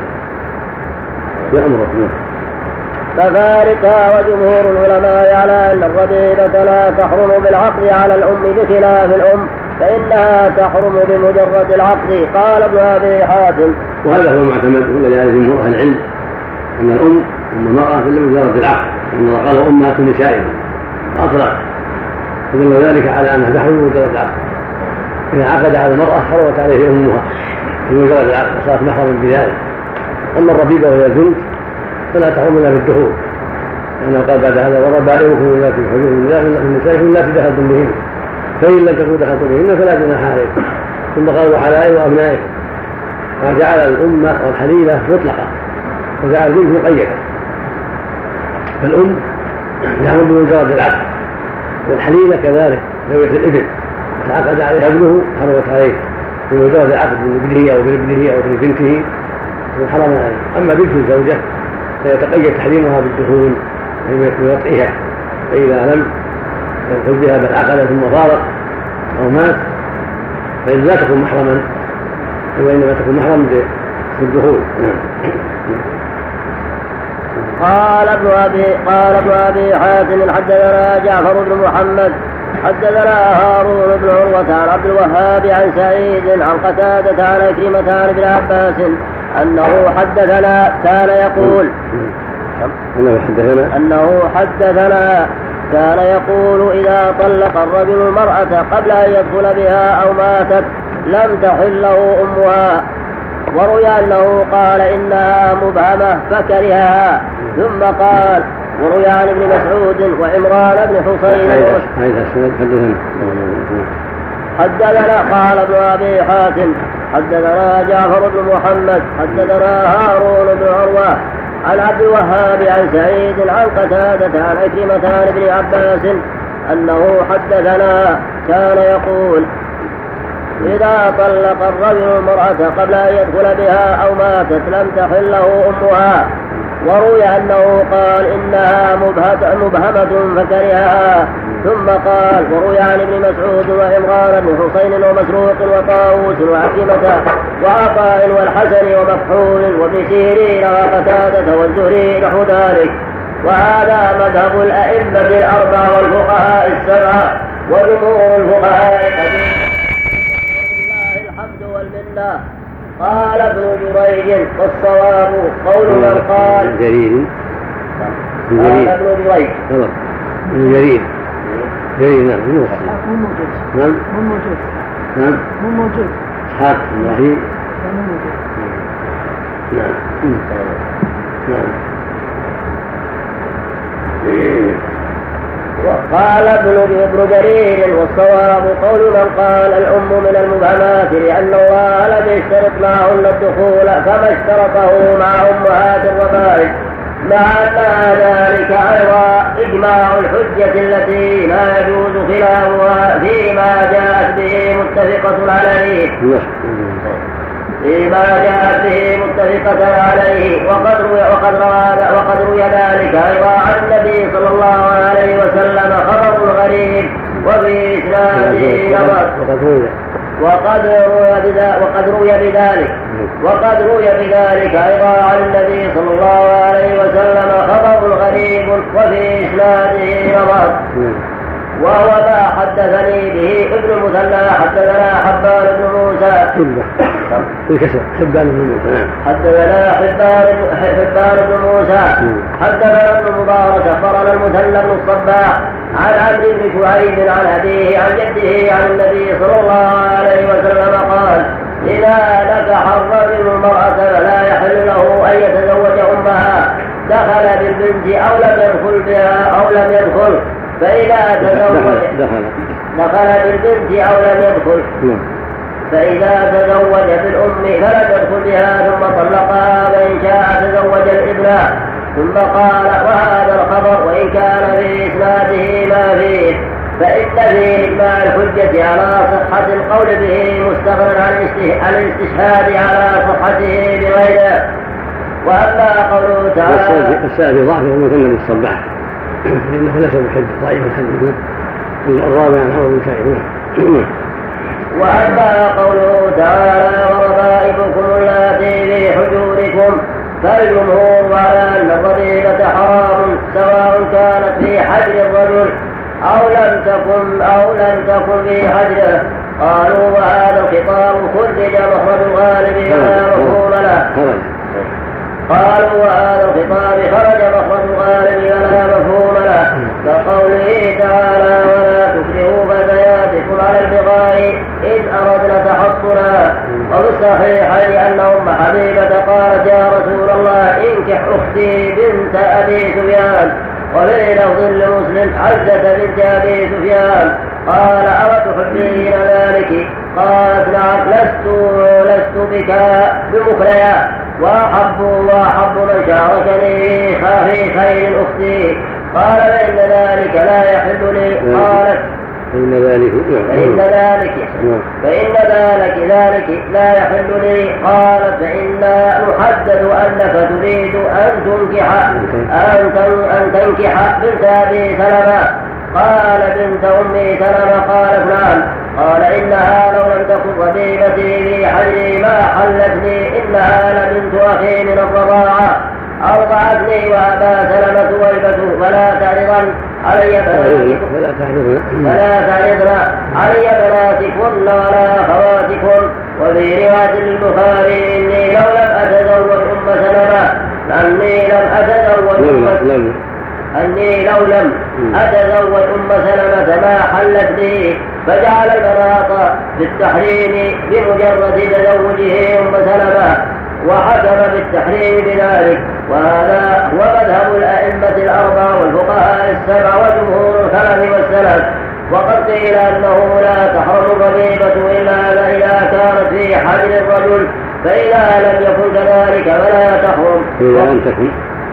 ففارقها. وجمهور العلماء على أن الربيبة لا تحرم بالعقد على الأم بخلاف الأم فإنها تحرم بمجرد العقد. قال ابن أبي حاتم وهذا هو المعتمد الذي عليه جمهور أهل العلم أن الأم أم المرأة في مجرد العقد أن الله قال أمهات نسائهم أطلق فدل ذلك على أنها تحرم بمجرد العقد. إذا عقد على المرأة حرمت عليه أمها في مجرد العقد صارت محرما بذلك. أما الربيبة وهي البنت فلا تحرم إلا بالدخول لأنه قال بعد هذا وربائبكم التي في حجور من نسائكم التي دخلتم بهن فإن لم تكونوا دخلتم بهن فلا جناح عليكم. ثم قالوا حلائل وأبنائكم وجعل الأمة والحليلة مطلقة وجعل البنت مقيدة. فالأم يحرم بمجرد العقد والحليلة كذلك زوجة الابن تعقد عليها ابنه حرمت عليه في مجرد العقد من ابنه أو بابنه أو في بنته حرام عليه. أما بنت الزوجة فيتقيد تحريمها بالدخول في وطئها، فإذا لم يدخل بها بل عقد ثم فارق أو مات فإن لا تكون محرما، وإنما تكون محرم بالدخول. قال ابن أبي قال ابن أبي حاتم حدثنا جعفر بن محمد حدثنا هارون بن عروة عن عبد الوهاب عن سعيد عن قتادة عن عكرمة عن ابن عباس أنه حدثنا كان يقول أنه حدثنا كان يقول إذا طلق الرجل المرأة قبل أن يدخل بها أو ماتت لم تحل له أمها. وروي أنه قال إنها مبهمة فكرهها. ثم قال وروي عن ابن مسعود وعمران بن حسين حدثنا قال ابن أبي حاتم حدثنا جعفر بن محمد حدثنا هارون بن عروة عن عبد الوهاب عن سعيد عن قتادة عن عكرمة عن ابن عباس أنه حدثنا كان يقول إذا طلق الرجل المرأة قبل أن يدخل بها أو ماتت لم تحل له أمها. وروي أنه قال إنها مبهمة فكرهها. ثم قال وروي عن ابن مسعود وعمران بن حسين ومسروق وطاووس وعكرمة وعطاء والحسن ومكحول وابن سيرين وقتادة والزهري نحو ذلك. وهذا مذهب الأئمة الأربعة والفقهاء السبعة وجمهور الفقهاء الحديث ولله الحمد والمنة. قال ابن جريج والصواب قول من قال جرير قال ابن جريج ابن جرير جرير نعم مو موجود نعم مو موجود نعم مو موجود إسحاق إبراهيم مو موجود نعم نعم. وقال ابن جرير والصواب قول من قال الأم من المبهمات لأن الله لم يشترط معهن الدخول كما اشترطه مع أمهات الربائب، مع أن ذلك أيضا إجماع الحجة التي لا يجوز خلافها فيما جاءت به متفقة عليه فيما جاءت به متفقة عليه. وقد روي وقد روى وقد روي ذلك أيضا عن النبي صلى الله عليه وسلم خبر غريب وفي إسناده نظر. وقد روي بذلك وقد روي بذلك وقد روي بذلك أيضا عن النبي صلى الله عليه وسلم خبر غريب وفي إسناده نظر. وهو ما حدثني به ابن المثنى حدثنا حبان بن موسى حبان بن موسى حدثنا حبان بن موسى حدثنا ابن مبارك أخبرنا المثنى بن الصباح عن عبد بن شعيب عن أبيه عن جده عن النبي صلى الله عليه وسلم قال إذا نكح الرجل المرأة فلا يحل له أن يتزوج أمها دخل بالبنت أو لم يدخل بها أو لم يدخل فإذا تزوج دخل دخل بالبنت أو لم يدخل فإذا تزوج بالأم فلم يدخل بها ثم طلقها فإن شاء تزوج الابن. ثم قال وهذا الخبر وإن كان في إسناده ما فيه فإن فيه إجماع الحجة على صحة القول به مستغنى عن الاستشهاد على صحته بغيره. وأما قوله تعالى السائل ضعفه مثل الصباح لأنه ليس بحج ضعيف الحديث الرابع عن عمر بن شعيب. وأما قوله تعالى وربائبكم اللاتي في حجوركم فالجمهور على أن الربيبة حرام سواء كانت في حجر الرجل أو لم تكن أو لم تكن في حجره. قالوا وهذا الخطاب خرج مخرج الغالب ولا مفهوم له. قالوا وهذا الخطاب خرج مخرج الغالب ولا مفهوم له كقوله تعالى ولا تكرهوا فتياتكم على البغاء إذ أردنا تحصنا. وفي الصحيحين أن أم حبيبة قالت يا رسول الله انكح أختي بنت أبي سفيان. وفي لفظ لمسلم عزة بنت أبي سفيان قال أو تحبين ذلك؟ قالت نعم لست لست بك بمخليا وأحب وأحب من شاركني في خير أختي. قال فإن ذلك لا يحل لي. قالت فإن ذلك فإن ذلك فإن ذلك ذلك لا يحل لي. قال فإنا نحدث أنك تريد أن تنكح أن أن تنكح بنت أبي سلمة. قال بنت أمي سلمة. قالت نعم. قال إنها لو لم تكن ربيبتي في حجري ما حلتني، إنها لبنت أخي من الرضاعة أرضعتني وأبا سلمة والبته، فلا تعرضن علي فلا تعرضن فلا تعرضن علي بناتكن ولا أخواتكن. وفي رواية البخاري إني لو لم أتزوج أم سلمة أني لم أتزوج أم أني لو لم أتزوج أم سلمة ما حلت لي، فجعل البنات بالتحريم بمجرد تزوجه أم سلمة، وحكم بالتحريم بذلك. وهذا هو مذهب الأئمة الأربعة والفقهاء السبع وجمهور الخلف والسلف. وقد قيل أنه لا تحرم الربيبة إلا إذا كانت في حجر الرجل، فإذا لم يكن كذلك فلا تحرم. إذا لم تكن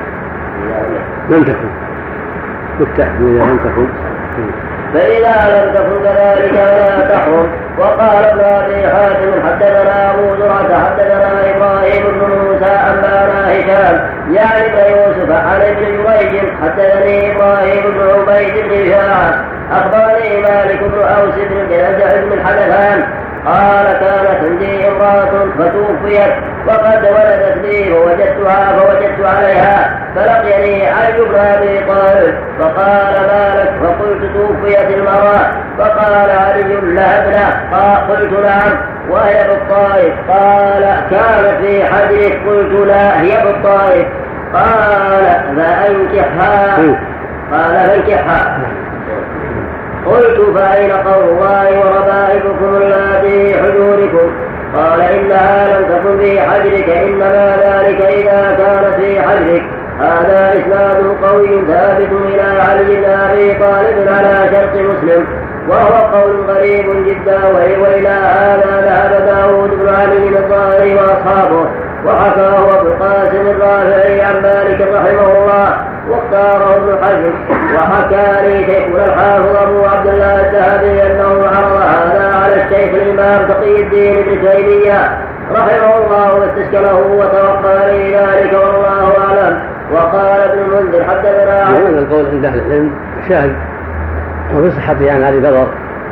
لم تكن بالتحريم إذا لم تكن فإذا لم تكن كذلك فلا تحرم. وقال ابن أبي حاتم حدثنا أبو زرعة حدثنا إبراهيم بن موسى أنبانا هشام يعني ابن يوسف عن ابن جريج حدثني إبراهيم بن عبيد بن شاعة أخبرني مالك بن أوس بن جلجع بن الحدثان قال كانت عندي امرأة فتوفيت وقد ولدت لي فوجدتها فوجدت عليها فلقيني علي بن أبي طالب فقال مالك فقلت توفيت المرأة فقال علي لها ابنة قلت نعم وهي بالطائف قال كانت في حجرك قلت لا هي بالطائف قال فأنكحها قال فانكحها قلت فأين قول الله وربائبكم اللاتي حجوركم قال إنها لم تكن في حجرك إنما ذلك إذا كانت في حجرك. هذا إسناد قوي ثابت إلى علي بن أبي طالب على شرط مسلم وهو قول غريب جدا. وإلى هذا ذهب داود بن علي الظاهري وأصحابه وحكاه ابن القاسم الرافعي عن مالك رحمه الله واختاره ابن حزم. وحكى لي شيخنا الحافظ أبو عبد الله الذهبي أنه عرض هذا على الشيخ الإمام تقي الدين ابن تيمية رحمه الله واستشكله وتوقع لي ذلك والله أعلم. وقال ابن المنذر حدثنا هذا القول عند أهل العلم شاهد وفي صحته عن علي بضر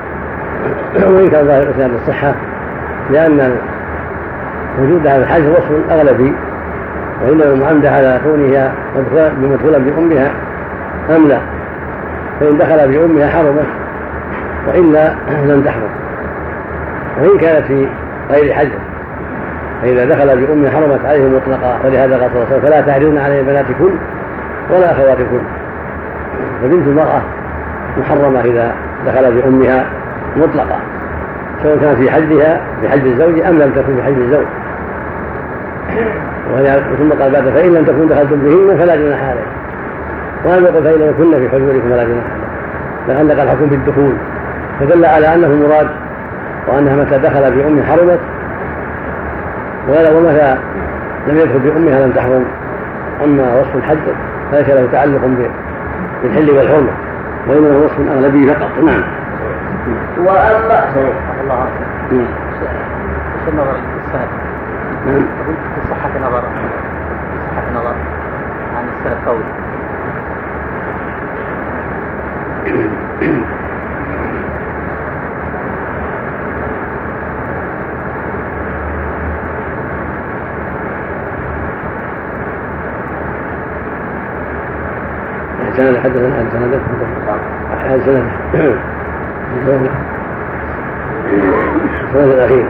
وإن كان ظاهر إسناد الصحة لأن وجود هذا الحاجة وصف أغلبي وإنما معمد على كونها مدخولا بأمها أم لا، فإن دخل بأمها حرمت وإلا لم تحرم، وإن كانت في غير حجر فإذا دخل بأمها حرمت عليه مطلقا. ولهذا قال صلى الله عليه وسلم فلا تعرضن عليه بناتكن ولا أخواتكن. فبنت المرأة محرمة إذا دخل بأمها مطلقا سواء كان في حجرها في حجر الزوج أم لم تكن في حجر الزوج. ثم قال بعد فإن لم تكن دخلتم بهن فلا جناح عليه، ولم يقل فإن لم كن في حجوركم فلا جناح عليه، لأن الحكم بالدخول فدل على أنه مراد وأنها متى دخل بأمها حرمت ومتى لم يدخل بأمها لم تحرم. أما وصف الحجر فليس له تعلق بالحل والحرمة وإنما وصف أغلبي فقط. نعم. وأما الله عنه النظر السند في صحة نظر صحة نظر عن السلف قول سند حدثنا عن سند عن سند سند الأخير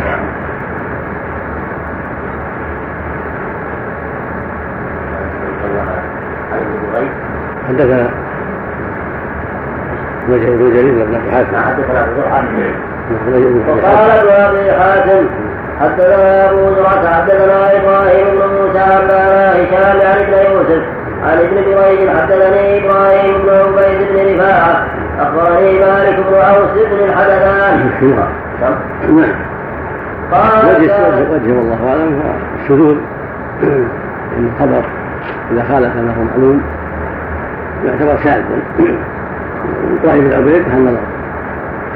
حدثنا ابن جرير بن أبي حاتم حدثنا أبو زرعة وقال ابن أبي حاتم حدثنا أبو زرعة حدثنا إبراهيم بن موسى أنبانا هشام عن ابن يوسف عن ابن جريج حدثني إبراهيم بن عبيد بن رفاعة أخبرني مالك بن أوس بن الحدثان. نعم. قال وجه والله أعلم الشذوذ إن الخبر إذا خالف أنه معلوم يعتبر شاذا. إبراهيم بن عبيد عن نظر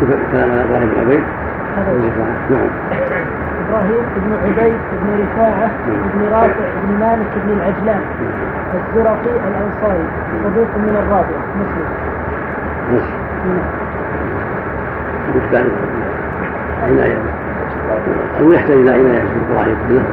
شوف كلام ابراهيم بن عبيد. نعم. ابراهيم بن عبيد بن رفاعه بن رافع بن مالك بن العجلان الزرقي الانصاري صديق من الرابعه مسلم. مسلم. عناية أو يحتاج إلى عناية في القرآن.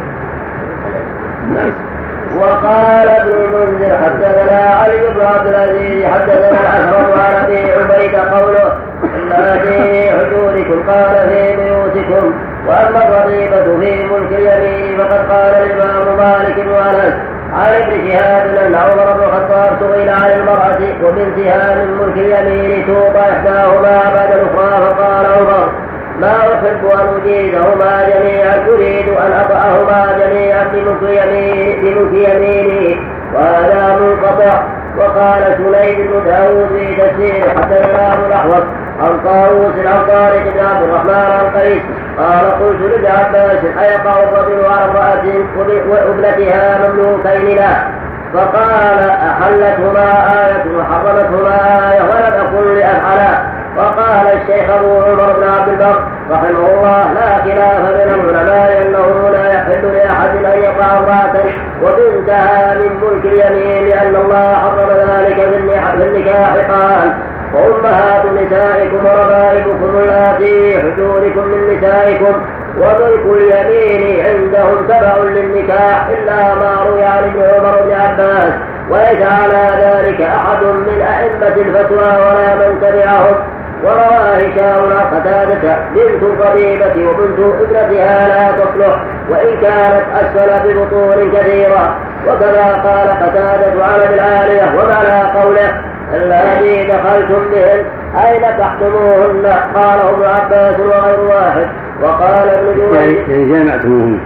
نعم. وقال ابن المنذر حدثنا علي بن عبد العزيز حدثنا أشرف عن أبي عبيد قوله إلا في حدودكم قال في بيوتكم، وأما الرغيبة في ملك اليمين فقد قال الإمام مالك بن أنس عن ابن شهاب أن عمر بن الخطاب سئل عن المرأة وبنتها من ملك اليمين توطى إحداهما بعد الأخرى فقال عمر ما أحب أن أجيزهما جميعا أريد أن أطأهما جميعا بملك يميني، وهذا منقطع. وقال سليم بن داود في تفسيره حدثنا أبو الأحوص عن طاووس عن طارق بن عبد الرحمن عن قيس قال قلت لابن عباس أيقع الرجل على امرأة وابنتها مملوكين له؟ فقال أحلتهما آية وحرمتهما آية ولم أكن لأفعلا. وقال الشيخ أبو عمر بن عبد البر رحمه الله لا خلاف بين العلماء أنه لا يحل لأحد أن يقع امرأة وبنتها من ملك اليمين لأن الله حرم ذلك في النكاح قال وأمهات نسائكم وربائبكم اللاتي حجوركم من نسائكم وملك اليمين عندهم تبع للنكاح إلا ما روي عن ابن عمر بن عباس، وليس على ذلك أحد من أئمة الفتوى ولا من تبعهم. ورواه هشام عن قتادة بنت الربيبة وبنت ابنتها لا تصلح وإن كانت أسفل ببطون كثيرة، وكذا قال قتادة عن العالية ومعنى قوله الذي دخلتم بهن أين تحكموهن قاله ابن عباس وغير واحد. وقال ابن جوير يعني جامعتموهن.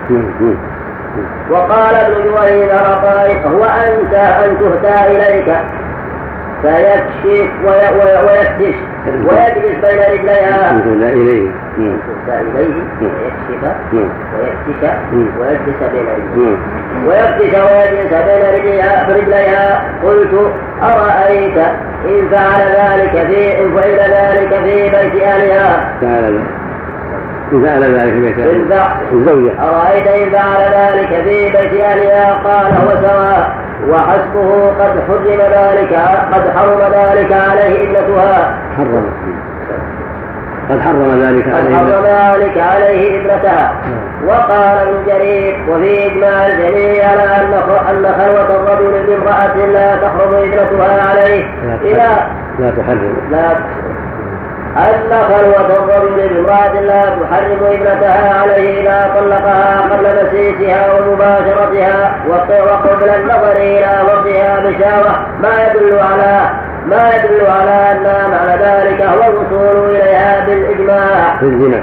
وقال ابن جوير هو أنت أن تهدى إليك فيكشف ويكتش ويجلس بين رجليها تهدى إليه ويكشف ويكتش ويجلس بين رجليها ويكتش ويجلس بين رجليها. قلت أرأيت إن فعل ذلك في إن فعل ذلك في بيت أهلها إن فعل ذلك في بيت الزوجة أرأيت إن فعل ذلك في بيت أهلها قال هو سواء وحسبه قد حرم ذلك قد حرم ذلك عليه ابنتها حرم قد حرم ذلك قد حرم ذلك عليه ابنتها. وقال ابن جرير وفي إجماع الجميع على أن خلوة الرجل بامرأة لا تحرم ابنتها عليه إلى لا تحرم لا أن خلوة الرجل بامرأة لا تحرم ابنتها عليه إذا طلقها قبل مسيسها ومباشرتها وقبل النظر إلى وضعها بشاوة ما يدل على ما يدل على أن معنى ذلك هو الوصول إليها بالإجماع في الزنا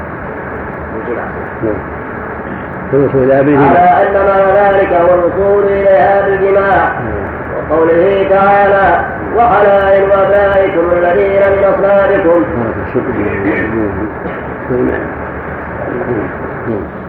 على أن معنى ذلك هو الوصول إليها بالجماع. وقوله تعالى وحلائل أبنائكم الذين من أصلابكم